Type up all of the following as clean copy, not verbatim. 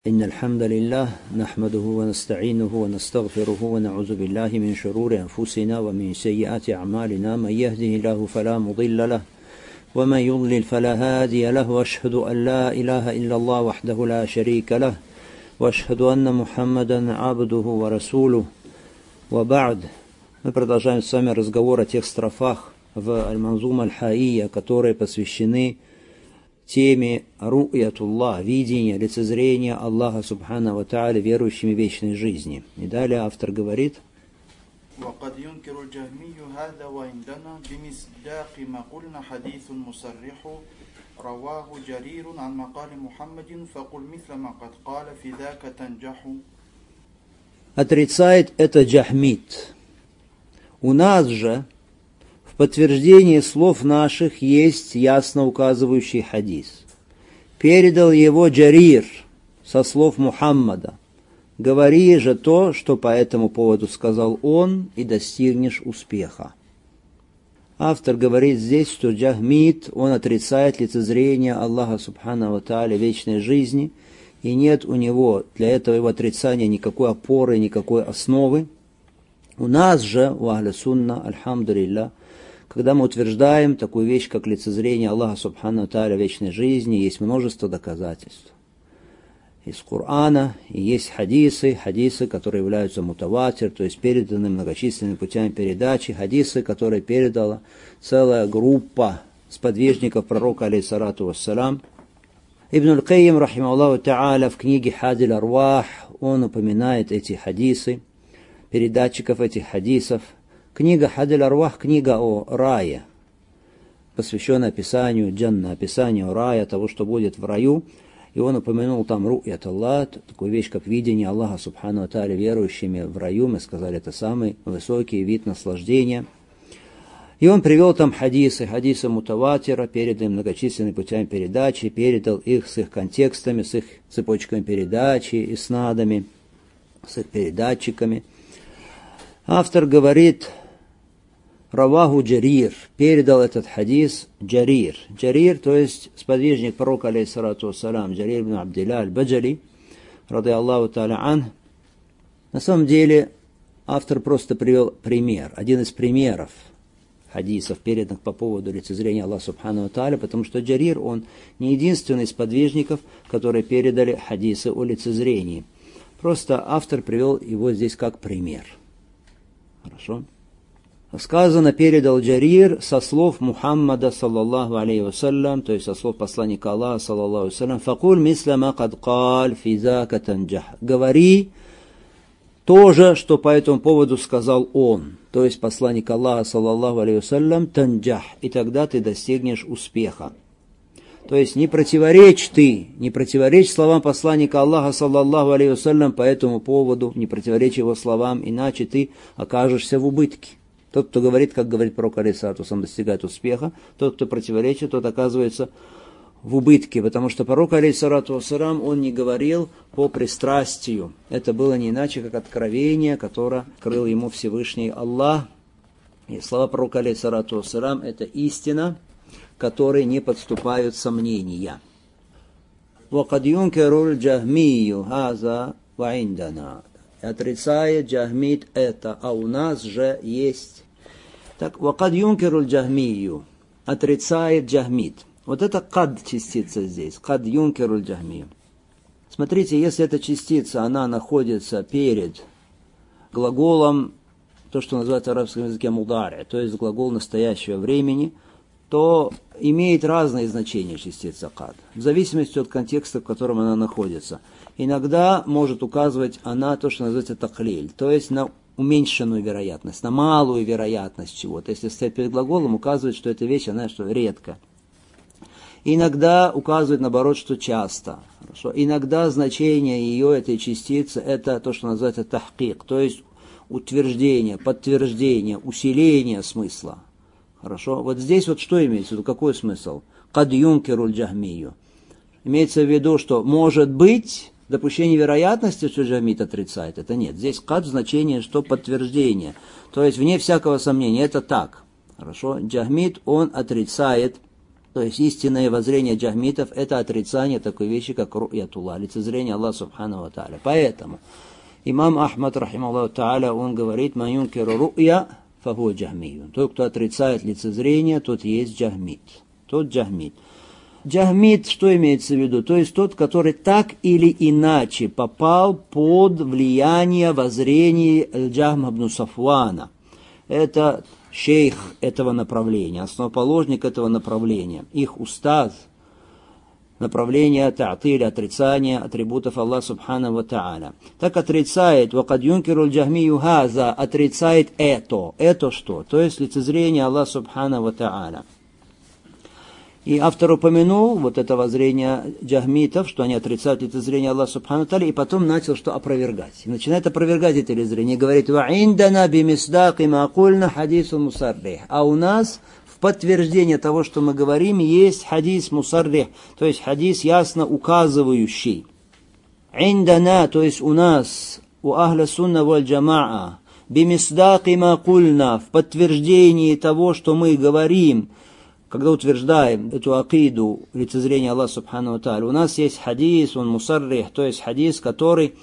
إن الحمد لله نحمده ونستعينه ونستغفره ونعوذ بالله من شرور أنفسنا ومن سيئات أعمالنا من يهده الله فلا مضل له ومن يضلل فلا هادي له وأشهد أن لا إله إلا الله وحده لا شريك له وأشهد أن محمدا عبده ورسوله وبعد. Мы продолжаем с вами разговор о тех строфах в Аль-Манзума Аль-Хаия, которые посвящены теме ру'ятуллах, видение, лицезрение Аллаха Субхану ва Тааля верующими в вечной жизни. И далее автор говорит: وقد ينكر الجهمي هذا وعندنا بمصداق ما قلنا حديث مصرح رواه جرير عن مقال محمد فقل مثل ما قد قال في ذاك تنجح. Отрицает это джахмит. У нас же в подтверждении слов наших есть ясно указывающий хадис. Передал его Джарир со слов Мухаммада. Говори же то, что по этому поводу сказал он, и достигнешь успеха. Автор говорит здесь, что джахмит, он отрицает лицезрение Аллаха Субхану ва Тааля вечной жизни, и нет у него для этого его отрицания никакой опоры, никакой основы. У нас же, у Ахля Сунна, альхамдулилля, когда мы утверждаем такую вещь, как лицезрение Аллаха Субхану ва Тааля вечной жизни, есть множество доказательств. Из Корана, и есть хадисы, которые являются мутаватир, то есть переданы многочисленными путями передачи, хадисы, которые передала целая группа сподвижников пророка, алейхиссалату вассалям. Ибн Аль-Кайим, рахимахуллаху та'аля, в книге Хадиль Арвах, он упоминает эти хадисы, передатчиков этих хадисов. Книга Хадиль Арвах, книга о рае, посвященная описанию джанна, описанию рая, того, что будет в раю. И он упомянул там ру'ят Аллах, такую вещь, как видение Аллаха Субхану ва Тааля верующими в раю. Мы сказали, это самый высокий вид наслаждения. И он привел там хадисы мутаватира, передал им многочисленными путями передачи, передал их с их контекстами, с их цепочками передачи, и снадами, с их передатчиками. Автор говорит: Раваху Джарир, передал этот хадис Джарир. Джарир, то есть сподвижник пророка, алейхиссалату вассалям, Джарир ибн Абдилля аль-Баджали, рады Аллаху та'аля ан. На самом деле, автор просто привел пример, один из примеров хадисов, переданных по поводу лицезрения Аллаха Субхану ва Тааля, потому что Джарир, он не единственный из сподвижников, которые передали хадисы о лицезрении. Просто автор привел его здесь как пример. Хорошо? Сказано, передал Джарир со слов Мухаммада, саллаллаху алейхи вассалям, то есть со слов посланника Аллаха, саллаллаху алейхи вассалям, «Факуль мисля ма кад каль фи зака танджах». Говори то же, что по этому поводу сказал он, то есть посланник Аллаха, саллаллаху алейхи вассалям, танджах, и тогда ты достигнешь успеха. То есть не противоречь словам посланника Аллаха, саллаллаху алейхи вассалям, по этому поводу, не противоречь его словам, иначе ты окажешься в убытке. Тот, кто говорит, как говорит пророк, алейхиссалату вассалям, достигает успеха, тот, кто противоречит, тот оказывается в убытке, потому что пророк, алейхиссалату вассалям, он не говорил по пристрастию. Это было не иначе, как откровение, которое открыл ему Всевышний Аллах. И слова пророка, алейхиссалату вассалям, это истина, которой не подступают сомнения. وَقَدْ يُنْكِرُ الْجَهْمِيُّ هَذَا وَعِنْدَنَا. Отрицает джахмит это, а у нас же есть. Так, وَقَدْ يُنْكِرُ الْجَهْمِيُّ. Отрицает джахмит. Вот это кад частица здесь. Кад юнкеру аль-джахмию. Смотрите, если эта частица, она находится перед глаголом, то, что называется в арабском языке мудари, то есть глагол настоящего времени, то имеет разные значения частица кад, в зависимости от контекста, в котором она находится. Иногда может указывать она то, что называется таклиль, то есть на уменьшенную вероятность, на малую вероятность чего-то. Если стоит перед глаголом, указывает, что эта вещь, она что, редко. Иногда указывает, наоборот, что часто. Хорошо. Иногда значение ее, этой частицы, это то, что называется тахкик, то есть утверждение, подтверждение, усиление смысла. Хорошо. Вот здесь вот что имеется в виду? Какой смысл? Кад юнкеру аль-джахмию. Имеется в виду, что может быть допущение вероятности, что джахмит отрицает. Это нет. Здесь кад значение, что подтверждение. То есть вне всякого сомнения. Это так. Хорошо. Джахмит, он отрицает То есть истинное воззрение джахмитов – это отрицание такой вещи, как ру'ятуллах, лицезрение Аллаха субхану ва тааля. Поэтому имам Ахмад, рахимахуллаху тааля, он говорит: «Ман юнкиру ру'я фахуа джахмиюн». Тот, кто отрицает лицезрение, тот есть джахмит. Тот джахмит. Джахмит, что имеется в виду? То есть тот, который так или иначе попал под влияние воззрений Аль-Джахм ибн Сафвана. Это шейх этого направления, основоположник этого направления, их устаз, направление та'тиль, отрицание атрибутов Аллаха субхану ва тааля. Так отрицает, вакад юнкиру аль-джахмию хаза, отрицает это. Это что? То есть лицезрение Аллаха субхану ва тааля. И автор упомянул вот это воззрение джахмитов, что они отрицают лицезрение Аллаха субхану ва тааля, и потом начал что опровергать. И начинает опровергать это лицезрение. И говорит: «Ва индана бимисдаки ма кульна хадису мусаррих». А у нас в подтверждение того, что мы говорим, есть хадис мусаррих, то есть хадис ясно указывающий. Индана, то есть у нас, у ахля сунна валь джамаа, бимисдаки ма кульна, в подтверждении того, что мы говорим, когда утверждаем эту акиду лицезрения Аллаха субхану ва тааля, у нас есть хадис, он мусаррих, то есть хадис, который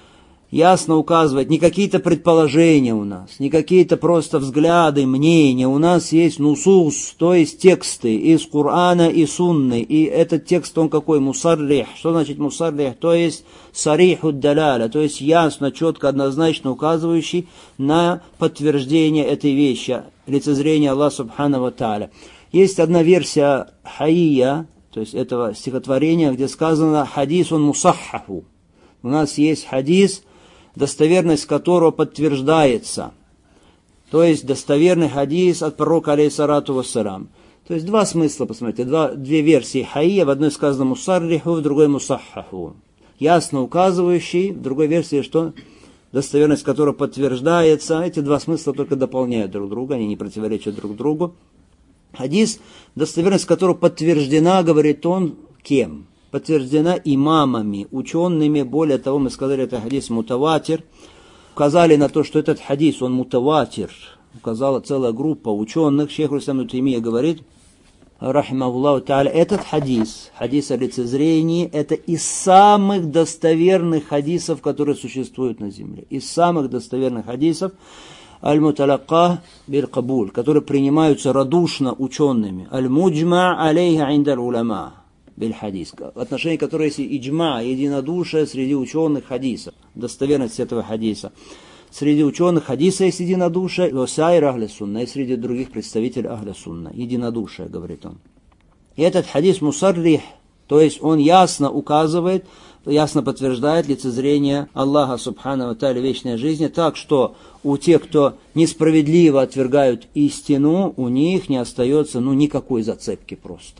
ясно указывает, не какие-то предположения у нас, не какие-то просто взгляды, мнения, у нас есть нусус, то есть тексты из Корана и Сунны, и этот текст, он какой? Мусаррих. Что значит мусаррих? То есть сарихуд даляля, то есть ясно, четко, однозначно указывающий на подтверждение этой вещи, лицезрения Аллаха субхану ва тааля. Есть одна версия хаия, то есть этого стихотворения, где сказано хадисун мусаххаху. У нас есть хадис, достоверность которого подтверждается. То есть достоверный хадис от пророка алейхиссалату вассалям. То есть два смысла, посмотрите, две версии хаия, в одной сказано мусарриху, в другой мусаххаху. Ясно указывающий, в другой версии что? Достоверность которого подтверждается. Эти два смысла только дополняют друг друга, они не противоречат друг другу. Хадис, достоверность которого подтверждена, говорит он, кем? Подтверждена имамами, учеными. Более того, мы сказали, это хадис мутаватир. Указали на то, что этот хадис, он мутаватир. Указала целая группа ученых. Шейх ибн Таймия говорит, рахимахуллаху тааля, этот хадис, хадис о лицезрении, это из самых достоверных хадисов, которые существуют на земле. Из самых достоверных хадисов, аль-муталакка биль-кабуль, которые принимаются радушно учеными. Аль-муджма алейха индаль уляма биль-хадис. В отношении которого есть иджма, единодушие среди ученых хадисов. Достоверность этого хадиса. Среди ученых хадиса есть единодушие, васайр ахля сунна, и среди других представителей ахля сунна. Единодушие, говорит он. И этот хадис мусаррих, то есть он ясно указывает, ясно подтверждает лицезрение Аллаха субхану ва тааля вечной жизни, так что у тех, кто несправедливо отвергают истину, у них не остается никакой зацепки просто.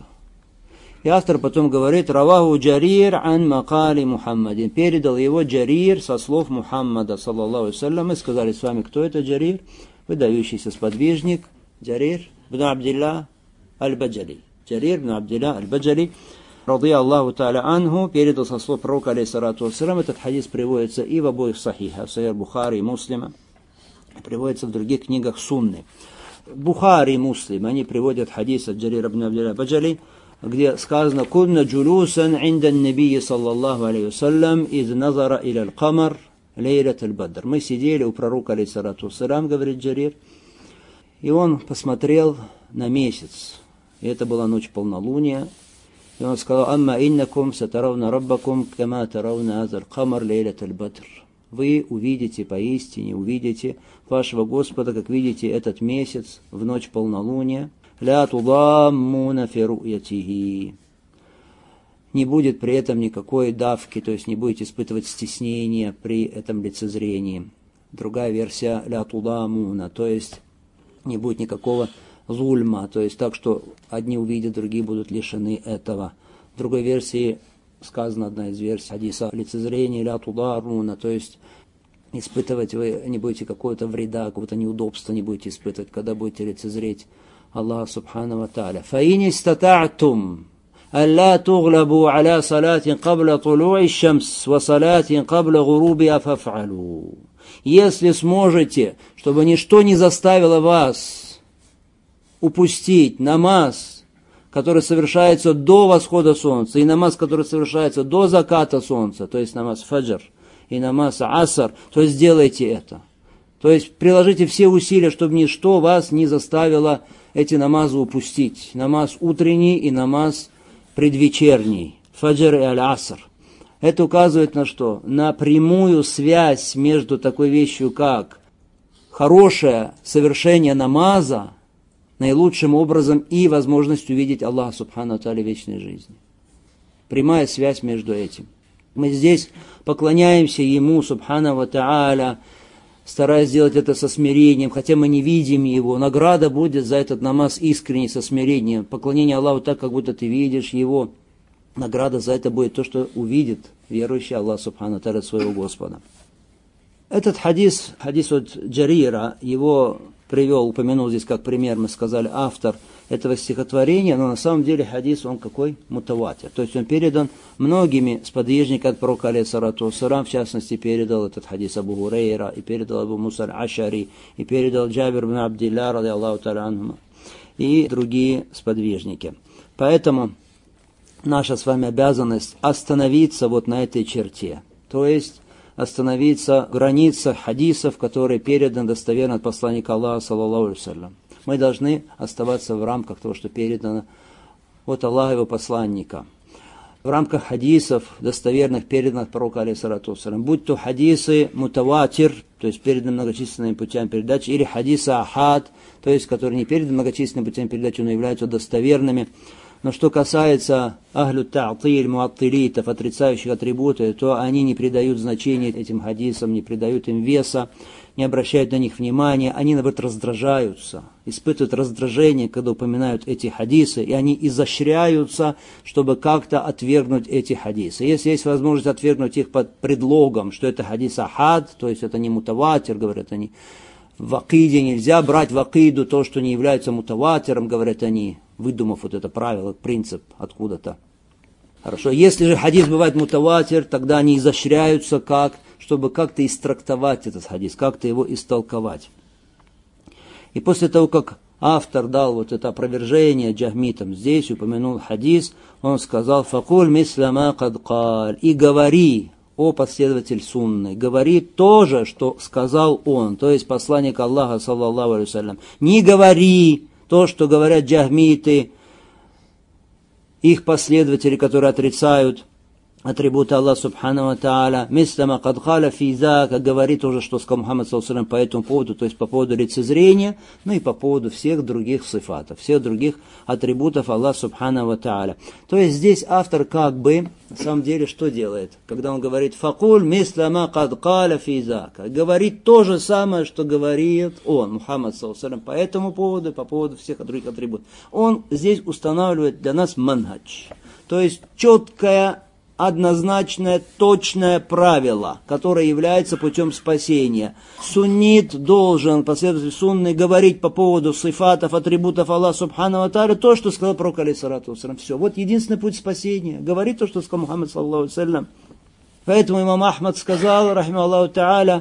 И автор потом говорит, раваху Джарир ан макали Мухаммадин. Передал его Джарир со слов Мухаммада, саллаллаху алейхи. Мы сказали с вами, кто это Джарир? Выдающийся сподвижник Джарир ибн Абдилла аль-Баджали. Джарир ибн Абдилла аль-Баджали, ради Аллаху та'аля анху, передал со слов пророка, алейхиссалату вассалям. Этот хадис приводится и в обоих сахихах, Сахих Бухари и Муслима, приводится в других книгах Сунны. Бухари и Муслим, они приводят хадис от Джарир ибн Абдилла аль-Баджали, где сказано «Кунна джулусан инда набии саллаллаху алейхи вассалям из назара иля аль-камар лейлат аль-бадр». Мы сидели у пророка, алейхиссалату вассалям, говорит Джарир, и он посмотрел на месяц. И это была ночь полнолуния. И он сказал «Амма иннакум сатаравна раббакум кама таравна аза аль-камар лейлат аль-бадр». Вы увидите, поистине увидите вашего Господа, как видите этот месяц в ночь полнолуния. لا تضامون في رؤيته. Не будет при этом никакой давки, то есть не будете испытывать стеснения при этом лицезрении. Другая версия ля тудамуна, то есть не будет никакого зульма, то есть так, что одни увидят, другие будут лишены этого. В другой версии сказано, одна из версий хадиса, лицезрение ля тударуна, то есть испытывать вы не будете какого-то вреда, какого-то неудобства не будете испытывать, когда будете лицезреть Аллах субхану ва тааля. فَإِنِ اسْتَطَعْتُمْ أَلَّا تُغْلَبُوا عَلَى صَلَاةٍ قَبْلَ طُلُوعِ الشَّمْسِ وَصَلَاةٍ قَبْلَ غُرُوبِهَا فَافْعَلُوا. Если сможете, чтобы ничто не заставило вас упустить намаз, который совершается до восхода солнца, и намаз, который совершается до заката солнца, то есть намаз фаджр, и намаз аср, то есть сделайте это. То есть приложите все усилия, чтобы ничто вас не заставило эти намазы упустить. Намаз утренний и намаз предвечерний, фаджр и аль-аср. Это указывает на что? На прямую связь между такой вещью, как хорошее совершение намаза, наилучшим образом и возможность увидеть Аллаха Субхану ва Тааля вечной жизни. Прямая связь между этим. Мы здесь поклоняемся Ему, Субхану ва Тааля, стараясь сделать это со смирением, хотя мы не видим Его. Награда будет за этот намаз искренне, со смирением. Поклонение Аллаху так, как будто ты видишь Его. Награда за это будет то, что увидит верующий Аллах Субхану ва Тааля своего Господа. Этот хадис от Джарира, его упомянул здесь как пример, мы сказали, автор этого стихотворения, но на самом деле хадис, он какой? Мутаватир. То есть он передан многими сподвижниками от пророка алейхиссалату вассалям, в частности, передал этот хадис Абу Хурейра, и передал Абу Муса аль-Ашари, и передал Джабир бин Абдилля, ради Аллаху та'аля анхума, и другие сподвижники. Поэтому наша с вами обязанность остановиться вот на этой черте. То есть остановиться в границах хадисов, которые переданы достоверно от посланника Аллаха, саллаллаху алейхи ва саллям. Мы должны оставаться в рамках того, что передано от Аллаха и его посланника. В рамках хадисов, достоверных, переданных от пророка, алейхиссалату вассалям. Будь то хадисы мутаватир, то есть переданы многочисленными путями передачи, или хадисы ахад, то есть которые не переданы многочисленными путями передачи, но являются достоверными. Но что касается ахлю та'тиль, муаттилитов, отрицающих атрибуты, то они не придают значения этим хадисам, не придают им веса, не обращают на них внимания, они, наоборот, раздражаются, испытывают раздражение, когда упоминают эти хадисы, и они изощряются, чтобы как-то отвергнуть эти хадисы. Если есть возможность отвергнуть их под предлогом, что это хадис ахад, то есть это не мутаватир, говорят они, в акиде нельзя брать в акиду то, что не является мутаватиром, говорят они, выдумав вот это правило, принцип откуда-то. Хорошо, если же хадис бывает мутаватир, тогда они изощряются чтобы как-то истрактовать этот хадис, как-то его истолковать. И после того, как автор дал вот это опровержение джахмитам, здесь упомянул хадис, он сказал, «Факуль мисля ма кад каль», и говори, о последователь сунны, говори то же, что сказал он, то есть посланник Аллаха, саллаллаху алейхи ва саллям. Не говори то, что говорят джахмиты, их последователи, которые отрицают атрибуты Аллаха Субхану ва Тааля, мислама кад халя физа, как говорит уже, что сказал Мухаммад саллаллаху алейхи ва саллям по этому поводу, то есть по поводу лицезрения, ну и по поводу всех других сифатов, всех других атрибутов Аллаха Субхану ва Тааля. То есть здесь автор как бы, на самом деле, что делает? Когда он говорит «Факуль мислама кад халя физа», говорит то же самое, что говорит он, Мухаммад саллаллаху алейхи ва саллям, по этому поводу, по поводу всех других атрибутов. Он здесь устанавливает для нас манхадж, то есть четкое, однозначное, точное правило, которое является путем спасения. Суннит должен, последователь сунны, говорить по поводу сифатов, атрибутов Аллаха Субхану ва Тааля то, что сказал пророк, алейхиссалату вассалям. Все. Вот единственный путь спасения. Говорить то, что сказал Мухаммад, саллаллаху алейхи ва саллям. Поэтому имам Ахмад сказал, рахима Аллаху Тааля,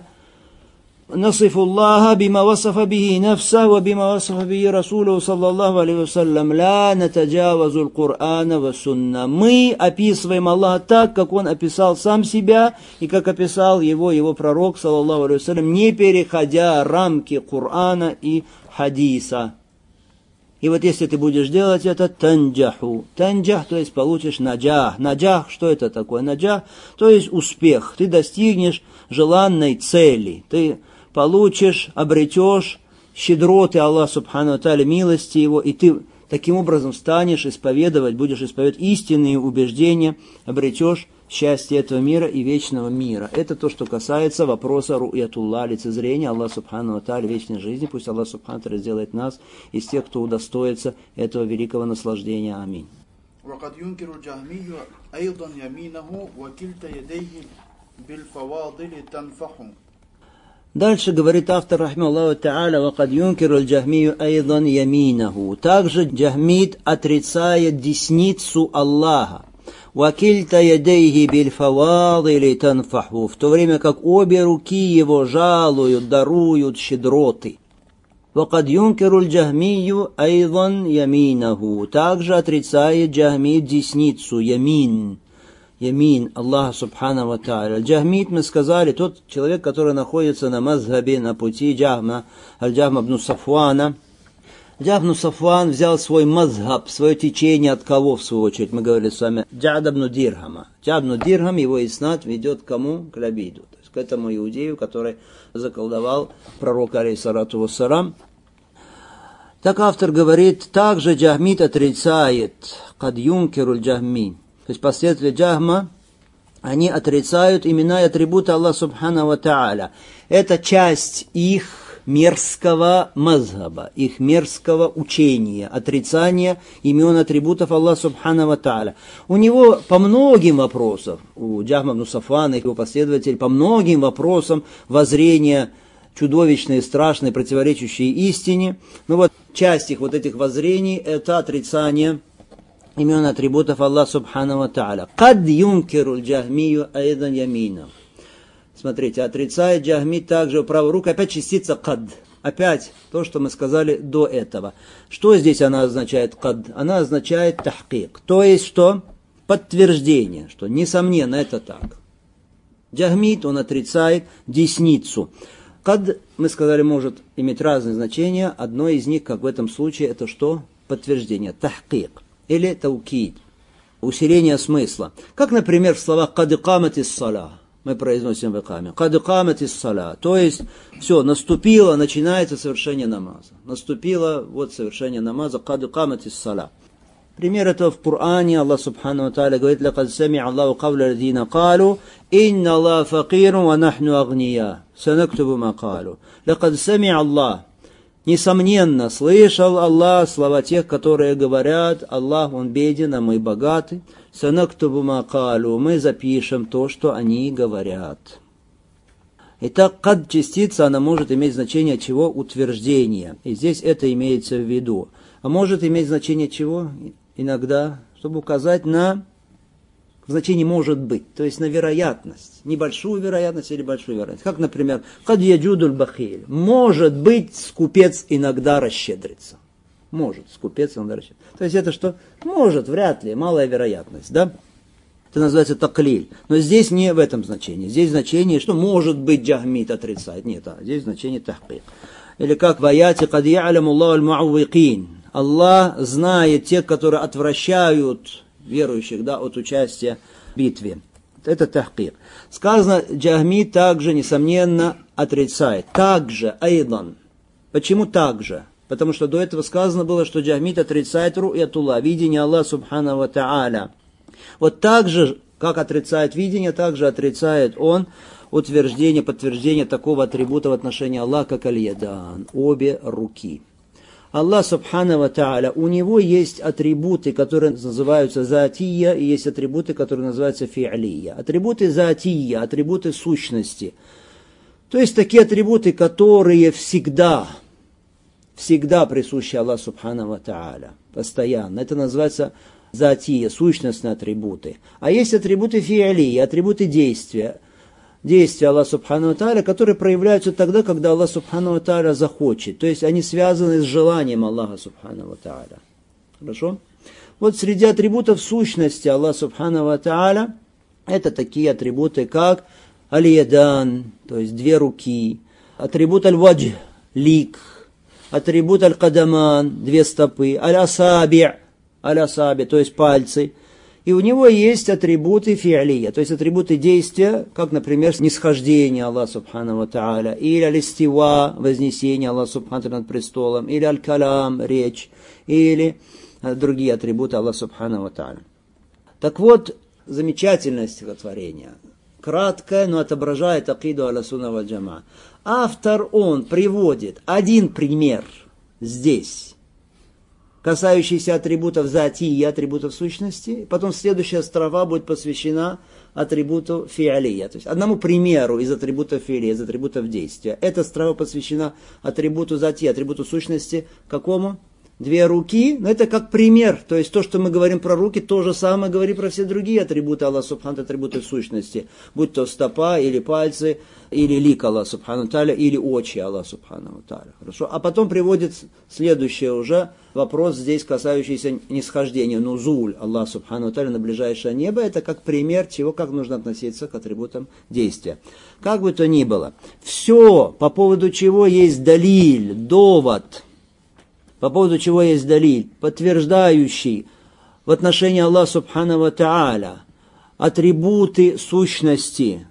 نصف الله بما وصف به نفسه وبما وصف به رسوله صلى الله عليه وسلم لا نتجاوز القرآن والسنة. Мы описываем Аллаха так, как Он описал сам себя и как описал его пророк, саллаллаху алейхи ва саллям, не переходя рамки Корана и хадиса. И вот если ты будешь делать это, танджаху. Танджах, то есть получишь наджах. Наджах, что это такое? Наджах, то есть успех. Ты достигнешь желанной цели. Ты получишь, обретешь щедроты Аллаха Субхану ва Тааля, милости Его, и ты таким образом будешь исповедовать истинные убеждения, обретешь счастье этого мира и вечного мира. Это то, что касается вопроса ру'ятуллах, лицезрения Аллаха Субхану ва Тааля, вечной жизни. Пусть Аллах Субхану ва Тааля сделает нас из тех, кто удостоится этого великого наслаждения. Аминь. وقد ينكر الجهمي أيضا يمينه وكلتا يديه بالفواضل تنفح. Дальше говорит автор, рахима Аллаху Тааля, «Вакад юнкиру аль-джахмию айдан яминаху». Также джахмит отрицает десницу Аллаха. «Вакильта ядейхи бильфавадили танфаху». В то время как обе руки его жалуют, даруют щедроты. وَقَدْ يُنْكِرُ الْجَهْمِيُّ أَيْضًا يَمِينَهُ. Также отрицает джахмит десницу, ямин. Ямин Аллаха Субхану ва Тааля. Джахмит, мы сказали, тот человек, который находится на мазхабе, на пути Джахма, Аль-Джахма ибн Сафвана. Джахм ибн Сафван взял свой мазхаб, свое течение от кого, в свою очередь, мы говорили с вами, Джад ибн Дирхама. Джад ибн Дирхам, его иснад ведет к кому? К Лабиду, то есть к этому иудею, который заколдовал пророка, алейхиссалату вассалам. Так автор говорит, также джахмит отрицает, кад юнкеруль джахми. То есть последователи Джахма, они отрицают имена и атрибуты Аллаха Субхану ва Тааля. Это часть их мерзкого мазхаба, их мерзкого учения, отрицания имен и атрибутов Аллаха Субхану ва Тааля. У него по многим вопросам, у Джахма ибн Сафвана, его последователей, по многим вопросам воззрения чудовищные, страшные, противоречащие истине. Но вот часть их вот этих воззрений – это отрицание имен атрибутов Аллаха Субхану ва Тааля. Кад юнкеру джахмию айдан яминам. Смотрите, отрицает джахмит также правую руку. Опять частица кад. Опять то, что мы сказали до этого. Что здесь она означает кад? Она означает тахкик. То есть что? Подтверждение, что несомненно это так. Джахмит, он отрицает десницу. Кад, мы сказали, может иметь разные значения. Одно из них, как в этом случае, это что? Подтверждение, тахкик. Или таукид, усиление смысла. Как, например, в словах «Кад икамат ис-саля». Мы произносим в икаме. «Кад икамат ис-саля». То есть, все, наступило, начинается совершение намаза. Наступило, вот, совершение намаза. «Кад икамат ис-саля». Пример этого в Коране. Аллах Субхану ва Тааля говорит: «Лакад сами'а Аллаху кавля лазина калу, инна Аллаха факирун ва нахну агния, санактубу ма калу». Лакад сами'а Аллах. Несомненно, слышал Аллах слова тех, которые говорят: Аллах, Он беден, а мы богаты. Санактубу ма калу. Мы запишем то, что они говорят. Итак, кад частица, она может иметь значение чего? Утверждения. И здесь это имеется в виду. А может иметь значение чего? Иногда, чтобы указать на значение «может быть», то есть на вероятность. Небольшую вероятность или большую вероятность. Как, например, «Кад яджудуль бахиль». Может быть, скупец иногда расщедрится. Может, скупец иногда расщедрится. То есть это что? Может, вряд ли, малая вероятность, да? Это называется таклиль. Но здесь не в этом значении. Здесь значение, что может быть джахмит отрицает. Нет, здесь значение тахкик. Или как в аяте «Кад я'ляму Аллаху аль-му'аввикин». Аллах знает тех, которые отвращают верующих, да, от участия в битве. Это тахкик. Сказано, джахмит также, несомненно, отрицает. Также, айдан. Почему также? Потому что до этого сказано было, что джахмит отрицает ру'ятуллах, видение Аллаха Субхану ва Тааля. Вот так же, как отрицает видение, также отрицает он утверждение, подтверждение такого атрибута в отношении Аллаха, как аль-ядан, обе руки. Аллах Субхану ва Тааля, у него есть атрибуты, которые называются заатия, и есть атрибуты, которые называются фи'лия. Атрибуты заатия, атрибуты сущности. То есть такие атрибуты, которые всегда присущи Аллаху Субхану ва Тааля, постоянно. Это называется заатия, сущностные атрибуты. А есть атрибуты фи'лия, атрибуты действия. Действия Аллаха Субхану ва Тааля, которые проявляются тогда, когда Аллах Субхану ва Тааля захочет. То есть они связаны с желанием Аллаха Субхану ва Тааля. Хорошо? Вот среди атрибутов сущности Аллаха Субхану ва Тааля это такие атрибуты, как аль-ядан, то есть две руки, атрибут аль-ваджх, лик, атрибут аль-кадаман, две стопы, аль-асаби, то есть пальцы. И у него есть атрибуты фи'лия, то есть атрибуты действия, как, например, снисхождение Аллаха Субхану ва Тааля, или аль-истива, вознесение Аллаха Субхану ва Тааля над престолом, или аль-калам, речь, или другие атрибуты Аллаха Субхану ва Тааля. Так вот, замечательное стихотворение, краткое, но отображает акиду ахлю-сунна валь джамаа. Автор, он приводит один пример здесь, касающийся атрибутов заатии и атрибутов сущности. Потом следующая строфа будет посвящена атрибуту фи'лия, то есть одному примеру из атрибутов фи'лия, из атрибутов действия. Эта строфа посвящена атрибуту заатии, атрибуту сущности, какому? две руки, но это как пример. То есть то, что мы говорим про руки, то же самое говорим про все другие атрибуты Аллаха Субхану, атрибуты сущности. Будь то стопа, или пальцы, или лик Аллаха Субхану Тааля, или очи Аллаха Субхану Тааля. Хорошо? А потом приводит следующий уже вопрос, здесь касающийся нисхождения. Нузуль Аллаха Субхану Тааля на ближайшее небо. Это как пример чего, как нужно относиться к атрибутам действия. Как бы то ни было, все, по поводу чего есть далиль, довод, по поводу чего есть далиль, подтверждающий в отношении Аллаха Субхану ва Тааля атрибуты сущности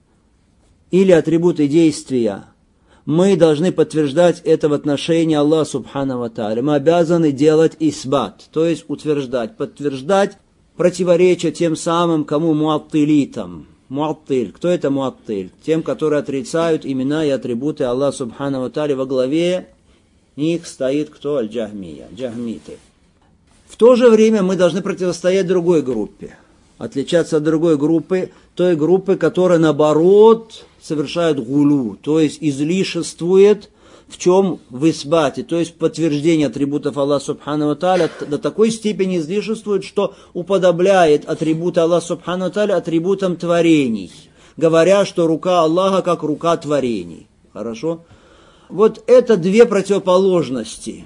или атрибуты действия, мы должны подтверждать это в отношении Аллаха Субхану ва Тааля. Мы обязаны делать исбат, то есть утверждать, подтверждать, противоречия тем самым, кому муаттилитам. Муаттиль. Кто это муаттиль? Тем, которые отрицают имена и атрибуты Аллаха Субхану ва Тааля. Во главе них стоит кто? Аль-Джахмия, джахмиты. В то же время мы должны противостоять другой группе. Отличаться от другой группы, той группы, которая наоборот совершает гулу, то есть излишествует в чем? В исбате, то есть подтверждение атрибутов Аллаха Субхану ва Тааля до такой степени излишествует, что уподобляет атрибуты Аллаха Субхану ва Тааля атрибутам творений, говоря, что рука Аллаха как рука творений. Хорошо? Вот это две противоположности,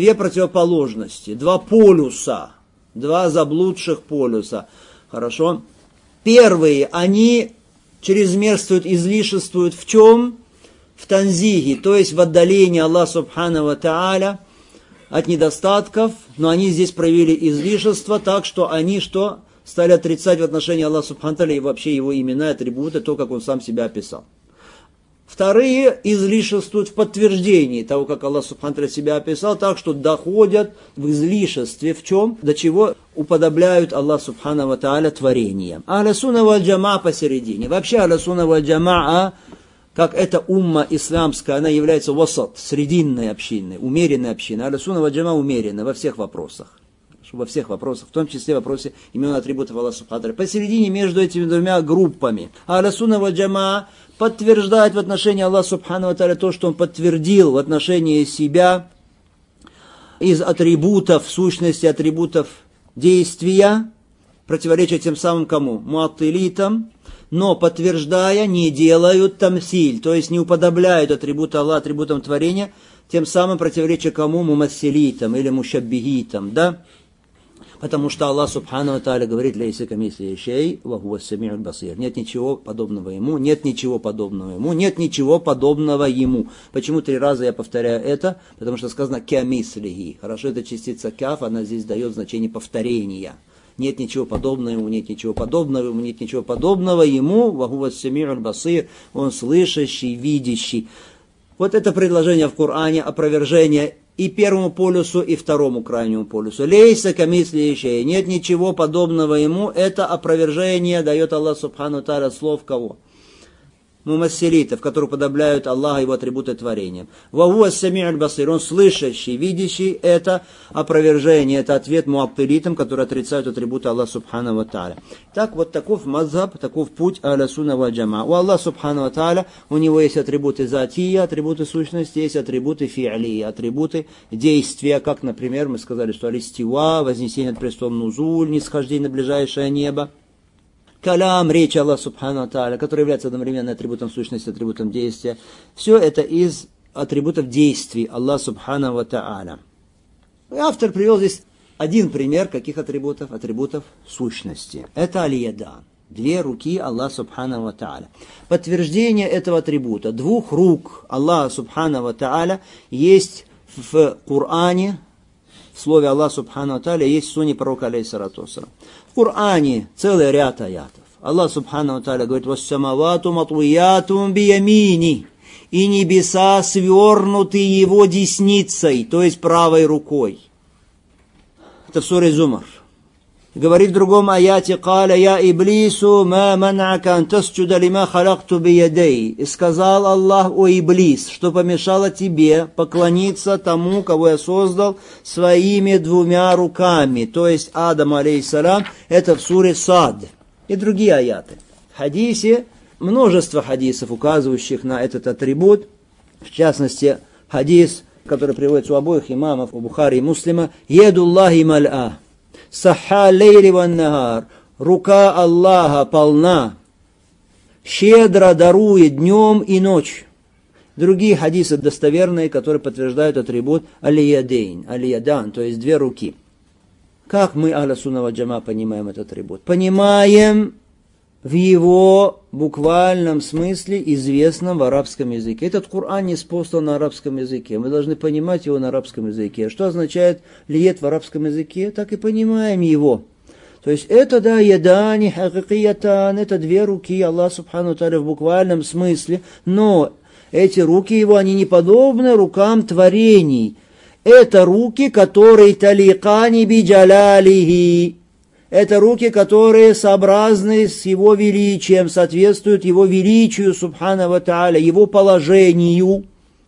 два полюса, два заблудших полюса. Хорошо? Первые, они чрезмерствуют, излишествуют в чем? В танзихе, то есть в отдалении Аллаха Субхану ва Тааля от недостатков, но они здесь проявили излишество, так что они что? Стали отрицать в отношении Аллаха Субхану ва Тааля и вообще его имена, атрибуты, то, как он сам себя описал. Вторые излишествуют в подтверждении того, как Аллах Субхану ва Тааля себя описал, так что доходят в излишестве в чем? До чего уподобляют Аллах Субхану ва Тааля творениям. Ахля сунна валь джамаа посередине. Вообще ахля сунна валь джамаа, как эта умма исламская, она является васат, срединной общиной, умеренной общиной. Ахля сунна валь джамаа умеренная во всех вопросах. Во всех вопросах, в том числе в вопросе имен атрибутов Аллаха Субхану ва Тааля. Посередине между этими двумя группами. Ахля сунна валь джамаа подтверждает в отношении Аллаха Субхану ва Тааля то, что он подтвердил в отношении себя из атрибутов, сущности атрибутов действия, противоречия тем самым кому? Муаттилитам, но подтверждая, не делают тамсиль, то есть не уподобляют атрибуты Аллаха атрибутам творения, тем самым противоречия кому? Мумассилитам или мушаббихитам, да? Потому что Аллах Субхану ва Тааля говорит: «Лейса камисли шей, ва хуа ас-сами'уль басир». Нет ничего подобного ему, нет ничего подобного ему, нет ничего подобного ему. Почему 3 раза я повторяю это? Потому что сказано камислихи. Хорошо, это частица каф, она здесь дает значение повторения. Нет ничего подобного ему, нет ничего подобного ему, нет ничего подобного ему, ва хуа ас-сами'уль басир. Он слышащий, видящий. Вот это предложение в Коране, опровержение и первому полюсу, и второму крайнему полюсу. Лейса камисли шей. Нет ничего подобного ему. Это опровержение дает Аллах Субхану ва Тааля слов кого? Мумассилитов, которые подобляют Аллаха его атрибуты творения. Ва хуа ас-сами'уль басир. Он слышащий, видящий. Это опровержение, это ответ муаттилитам, которые отрицают атрибуты Аллаха Субхану ва Тааля. Так вот таков мазхаб, таков путь ахля сунна валь джамаа. У Аллаха Субхану ва Тааля у него есть атрибуты затия, атрибуты сущности, есть атрибуты фи'лия, атрибуты действия, как, например, мы сказали, что алистива, вознесение от престола, нузуль, нисхождение на ближайшее небо. Калям, речь Аллаха Субхану ва Тааля, который является одновременно атрибутом сущности, атрибутом действия. Все это из атрибутов действий Аллаха Субхану ва Тааля. И автор привел здесь один пример каких атрибутов? Атрибутов сущности. Это аль-ядан. 2 руки Аллаха Субхану ва Тааля. Подтверждение этого атрибута 2 рук Аллаха Субхану ва Тааля есть в Коране, в слове Аллаха Субхану ва Тааля, есть в сунне пророка алейхиссалату вассалам. В Коране целый ряд аятов. Аллах Субхану ва Тааля говорит: «Вассамавату матуятум биямини». И небеса свернуты его десницей, то есть правой рукой. Это в суре Зумар. Говорит в другом аяте: «Каля я иблису ма манака ан тасджуда лима халакту биядей». И сказал Аллах: «О Иблис, что помешало тебе поклониться тому, кого я создал своими 2 руками». То есть Адам алейхиссалям, это в суре Сад. И другие аяты. В хадисе множество хадисов, указывающих на этот атрибут. В частности, хадис который приводится у обоих имамов, у Бухари и Муслима, «Едуллахи маль'а, сахха лейли ван нагар», рука Аллаха полна, щедро дарует днем и ночью. Другие хадисы достоверные, которые подтверждают атрибут аль-ядейн, аль-ядан, то есть две руки. Как мы, ахля сунна валь джама, понимаем этот атрибут? Понимаем в его буквальном смысле, известном в арабском языке. Этот Коран не спослан на арабском языке. Мы должны понимать его на арабском языке. Что означает лиет в арабском языке? Так и понимаем его. То есть это, да, ядани, хакикиятан, это две руки Аллах Субхану Тааля в буквальном смысле, но эти руки его, они не подобны рукам творений. Это руки, которые таликани биджалялихи. Это руки, которые сообразны с его величием, соответствуют его величию, Субхану ва Тааля, его положению.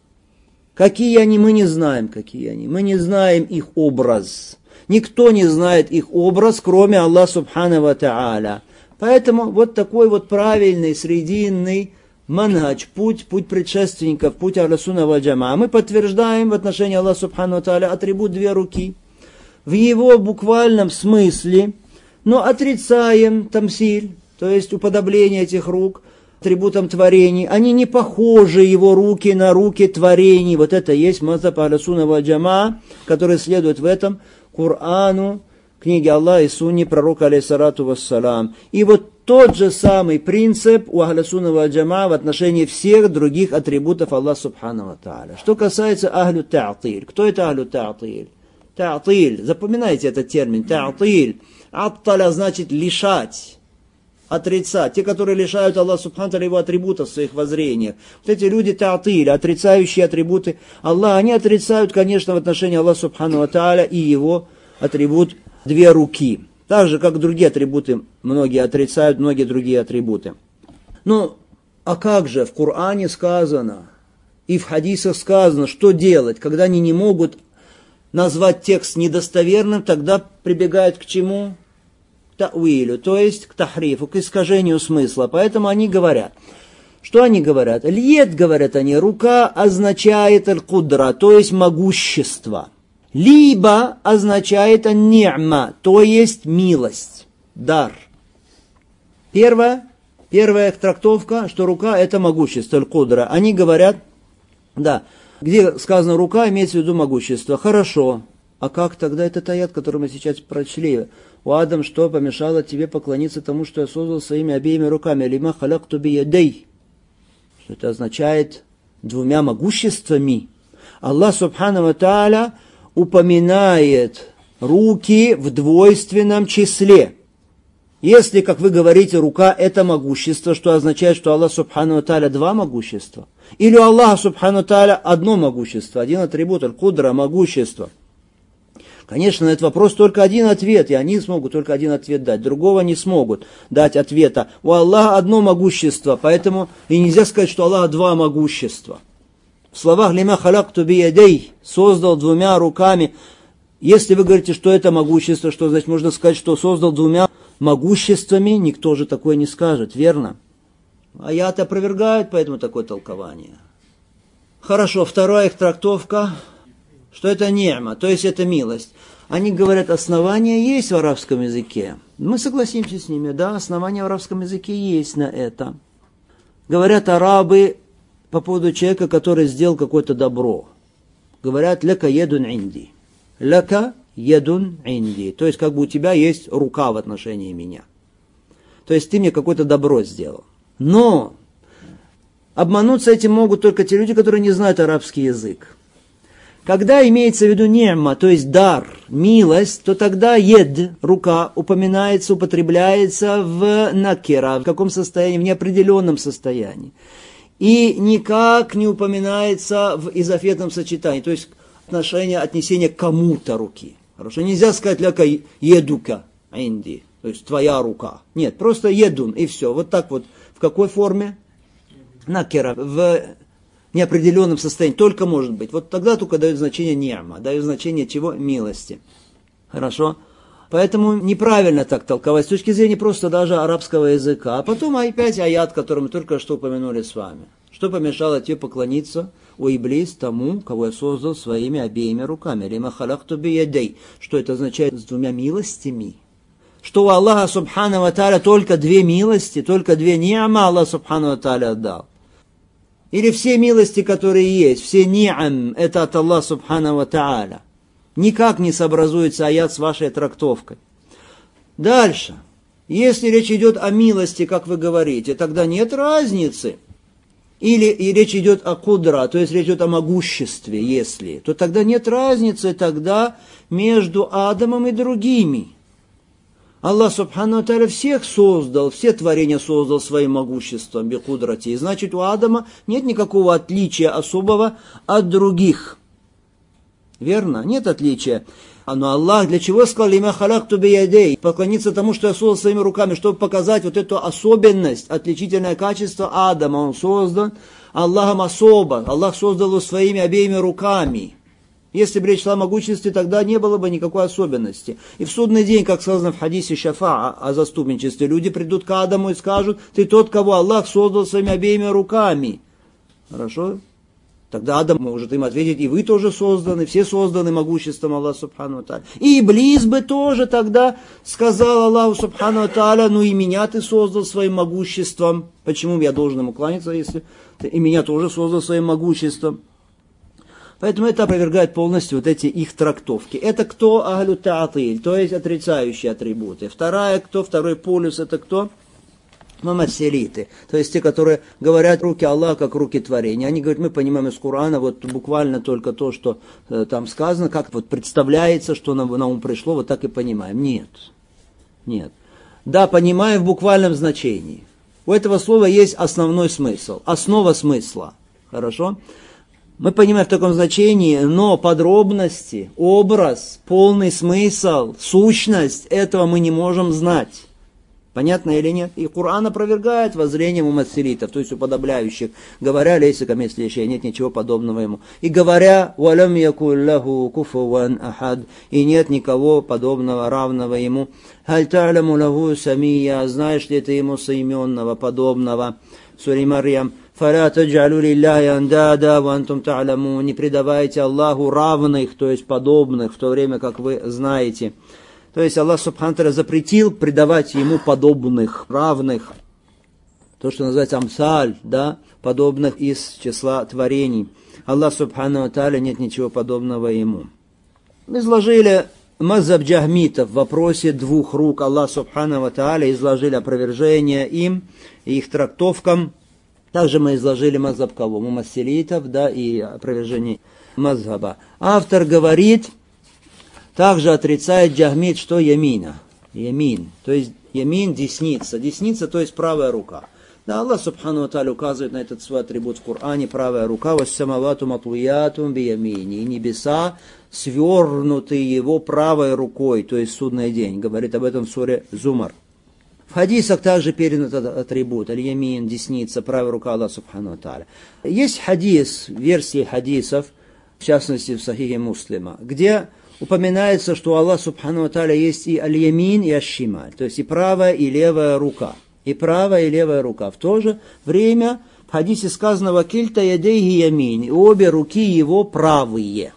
Какие они, мы не знаем, какие они. Мы не знаем их образ. Никто не знает их образ, кроме Аллаха Субхану ва Тааля. Поэтому вот такой вот правильный, срединный манхадж, путь предшественников, путь ахля сунна валь джамаа. Мы подтверждаем в отношении Аллаха Субхану ва Тааля атрибут две руки. В его буквальном смысле, но отрицаем тамсиль, то есть уподобление этих рук атрибутом творений. Они не похожи, его руки, на руки творений. Вот это есть мазхаб ахля сунна валь джамаа, который следует в этом Корану, книге Аллаха и Сунне пророка алейхиссалату вассалам. И вот тот же самый принцип у ахля сунна валь джамаа в отношении всех других атрибутов Аллаха Субхану ва Тааля. Что касается ахлю та'тиль. Кто это ахлю та'тиль? Та'тиль. Запоминайте этот термин. Та'тиль. Атталя значит лишать, отрицать. Те, которые лишают Аллаха Субхану ва Тааля его атрибутов в своих воззрениях. Вот эти люди та'тиль, отрицающие атрибуты Аллаха, они отрицают, конечно, в отношении Аллаха Субхану ва Тааля и его атрибут две руки. Так же, как другие атрибуты, многие отрицают, многие другие атрибуты. Ну, а как же в Коране сказано, и в хадисах сказано, что делать, когда они не могут назвать текст недостоверным, тогда прибегают к чему? К та'вилю, то есть к тахрифу, к искажению смысла. Поэтому они говорят. Что они говорят? Льет, говорят они, рука означает аль-кудра, то есть могущество. Либо означает ан-ни'ма, то есть милость, дар. Первая трактовка, что рука это могущество, аль-кудра. Они говорят, да, где сказано рука, имеется в виду могущество. Хорошо. А как тогда этот аят, который мы сейчас прочли? У Адам, что помешало тебе поклониться тому, что я создал своими обеими руками? Лима халакту би ядей. Что это означает двумя могуществами. Аллах Субхану ва Тааля упоминает руки в двойственном числе. Если, как вы говорите, рука это могущество, что означает, что Аллах Субхану ва Тааля два могущества? Или у Аллаха Субхану ва Тааля одно могущество, один атрибут, аль-кудра, могущество? Конечно, на этот вопрос только один ответ, и они смогут только один ответ дать, другого не смогут дать ответа. У Аллаха одно могущество, поэтому и нельзя сказать, что Аллаха два могущества. В словах «Лима халакту би ядей» создал двумя руками. Если вы говорите, что это могущество, что значит можно сказать, что создал двумя могуществами, никто же такое не скажет, верно? Аяты опровергают, поэтому такое толкование. Хорошо, вторая их трактовка, что это ни'ма, то есть это милость. Они говорят, основания есть в арабском языке. Мы согласимся с ними, да, основания в арабском языке есть на это. Говорят арабы по поводу человека, который сделал какое-то добро. Говорят, лака едун инди. Лака едун инди. То есть, как бы у тебя есть рука в отношении меня. То есть, ты мне какое-то добро сделал. Но обмануться этим могут только те люди, которые не знают арабский язык. Когда имеется в виду ни'ма, то есть дар, милость, то тогда ед, рука, упоминается, употребляется в накира, в каком состоянии? В неопределенном состоянии. И никак не упоминается в изофетном сочетании, то есть отнесение к кому-то руки. Хорошо, нельзя сказать ляка едука инди, то есть твоя рука. Нет, просто едун и все. Вот так вот. В какой форме? Накера, в неопределенном состоянии. Только может быть. Вот тогда только дает значение ни'ма, дает значение чего? Милости. Хорошо? Поэтому неправильно так толковать с точки зрения просто даже арабского языка. А потом опять аят, который мы только что упомянули с вами. Что помешало тебе поклониться, о Иблис, тому, кого я создал своими обеими руками? Лима халакту биядей. Что это означает? С двумя милостями. Что у Аллаха Субхану ва Тааля только две милости, только две ни'ама Аллах Субхану ва Тааля отдал. Или все милости, которые есть, все ни'ам, это от Аллаха Субхану ва Тааля. Никак не сообразуется аят с вашей трактовкой. Дальше. Если речь идет о милости, как вы говорите, тогда нет разницы. Или и речь идет о кудра, то есть речь идет о могуществе, если, то тогда нет разницы тогда между Адамом и другими. Аллах Субхану ва Тааля всех создал, все творения создал своим могуществом, бикудрати. И значит, у Адама нет никакого отличия особого от других. Верно? Нет отличия. Но Аллах для чего сказал «Лима халакту биядей»? Поклониться тому, что я создал своими руками, чтобы показать вот эту особенность, отличительное качество Адама. Он создан Аллахом особо. Аллах создал его своими обеими руками. Если бы речь шла о могуществе, тогда не было бы никакой особенности. И в судный день, как сказано в хадисе Шафаа о заступничестве, люди придут к Адаму и скажут: «Ты тот, кого Аллах создал своими обеими руками». Хорошо? Тогда Адам может им ответить: и вы тоже созданы, все созданы могуществом Аллаха Субхану ва Тааля. И Иблис бы тоже тогда сказал Аллаху Субхану ва Тааля: ну и меня ты создал своим могуществом. Почему я должен ему кланяться, если ты и меня тоже создал своим могуществом? Поэтому это опровергает полностью вот эти их трактовки. Это кто? Ахлю та'атиль, то есть отрицающие атрибуты. Второй полюс, это кто? Мумасселиты, то есть те, которые говорят руки Аллаха как руки творения. Они говорят: мы понимаем из Корана вот буквально только то, что там сказано, как вот представляется, что нам на ум пришло, вот так и понимаем. Нет. Да, понимаем в буквальном значении. У этого слова есть основной смысл, основа смысла. Хорошо? Мы понимаем в таком значении, но подробности, образ, полный смысл, сущность этого мы не можем знать. Понятно или нет? И Коран опровергает воззрение мумассилитов, то есть уподобляющих, говоря: лейса камисли шей, нет ничего подобного ему. И говоря: валям якуль лаху куфуан ахад, и нет никого подобного, равного ему. Халь та'ляму лаху самия, знаешь ли ты ему соименного, подобного. Сура Марьям. Фаля таджалю лилляхи андада ва антум та'лямун, не предавайте Аллаху равных, то есть подобных, в то время как вы знаете. То есть Аллах Субхану ва Тааля запретил предавать ему подобных, равных, то, что называется амсаль, да, подобных из числа творений. Аллах Субхану ва Тааля, нет ничего подобного ему. Мы изложили мазхаб джахмитов в вопросе двух рук. Аллах Субхану ва Тааля, изложили опровержение им и их трактовкам. Также мы изложили мазхаб кого? Мумассилитов, да, и опровержение мазхаба. Автор говорит, также отрицает джахмит, что ямин, то есть ямин десница, то есть правая рука. Да, Аллах Субхану ва Тааля указывает на этот свой атрибут в Коране: правая рука, вассамавату матуятум биямини, и небеса свернуты его правой рукой, то есть судный день. Говорит об этом в суре Зумар. В хадисах также передан этот атрибут: аль-ямин, десница, правая рука Аллаха Субхану ва Тааля. Есть хадис, версии хадисов, в частности в Сахихе Муслима, где упоминается, что у Аллаха Субхану ва Тааля есть и аль-ямин, и аш-шималь, то есть и правая, и левая рука. И правая, и левая рука. В то же время в хадисе сказано: «Вакильта ядейхи ямин», и обе руки его правые.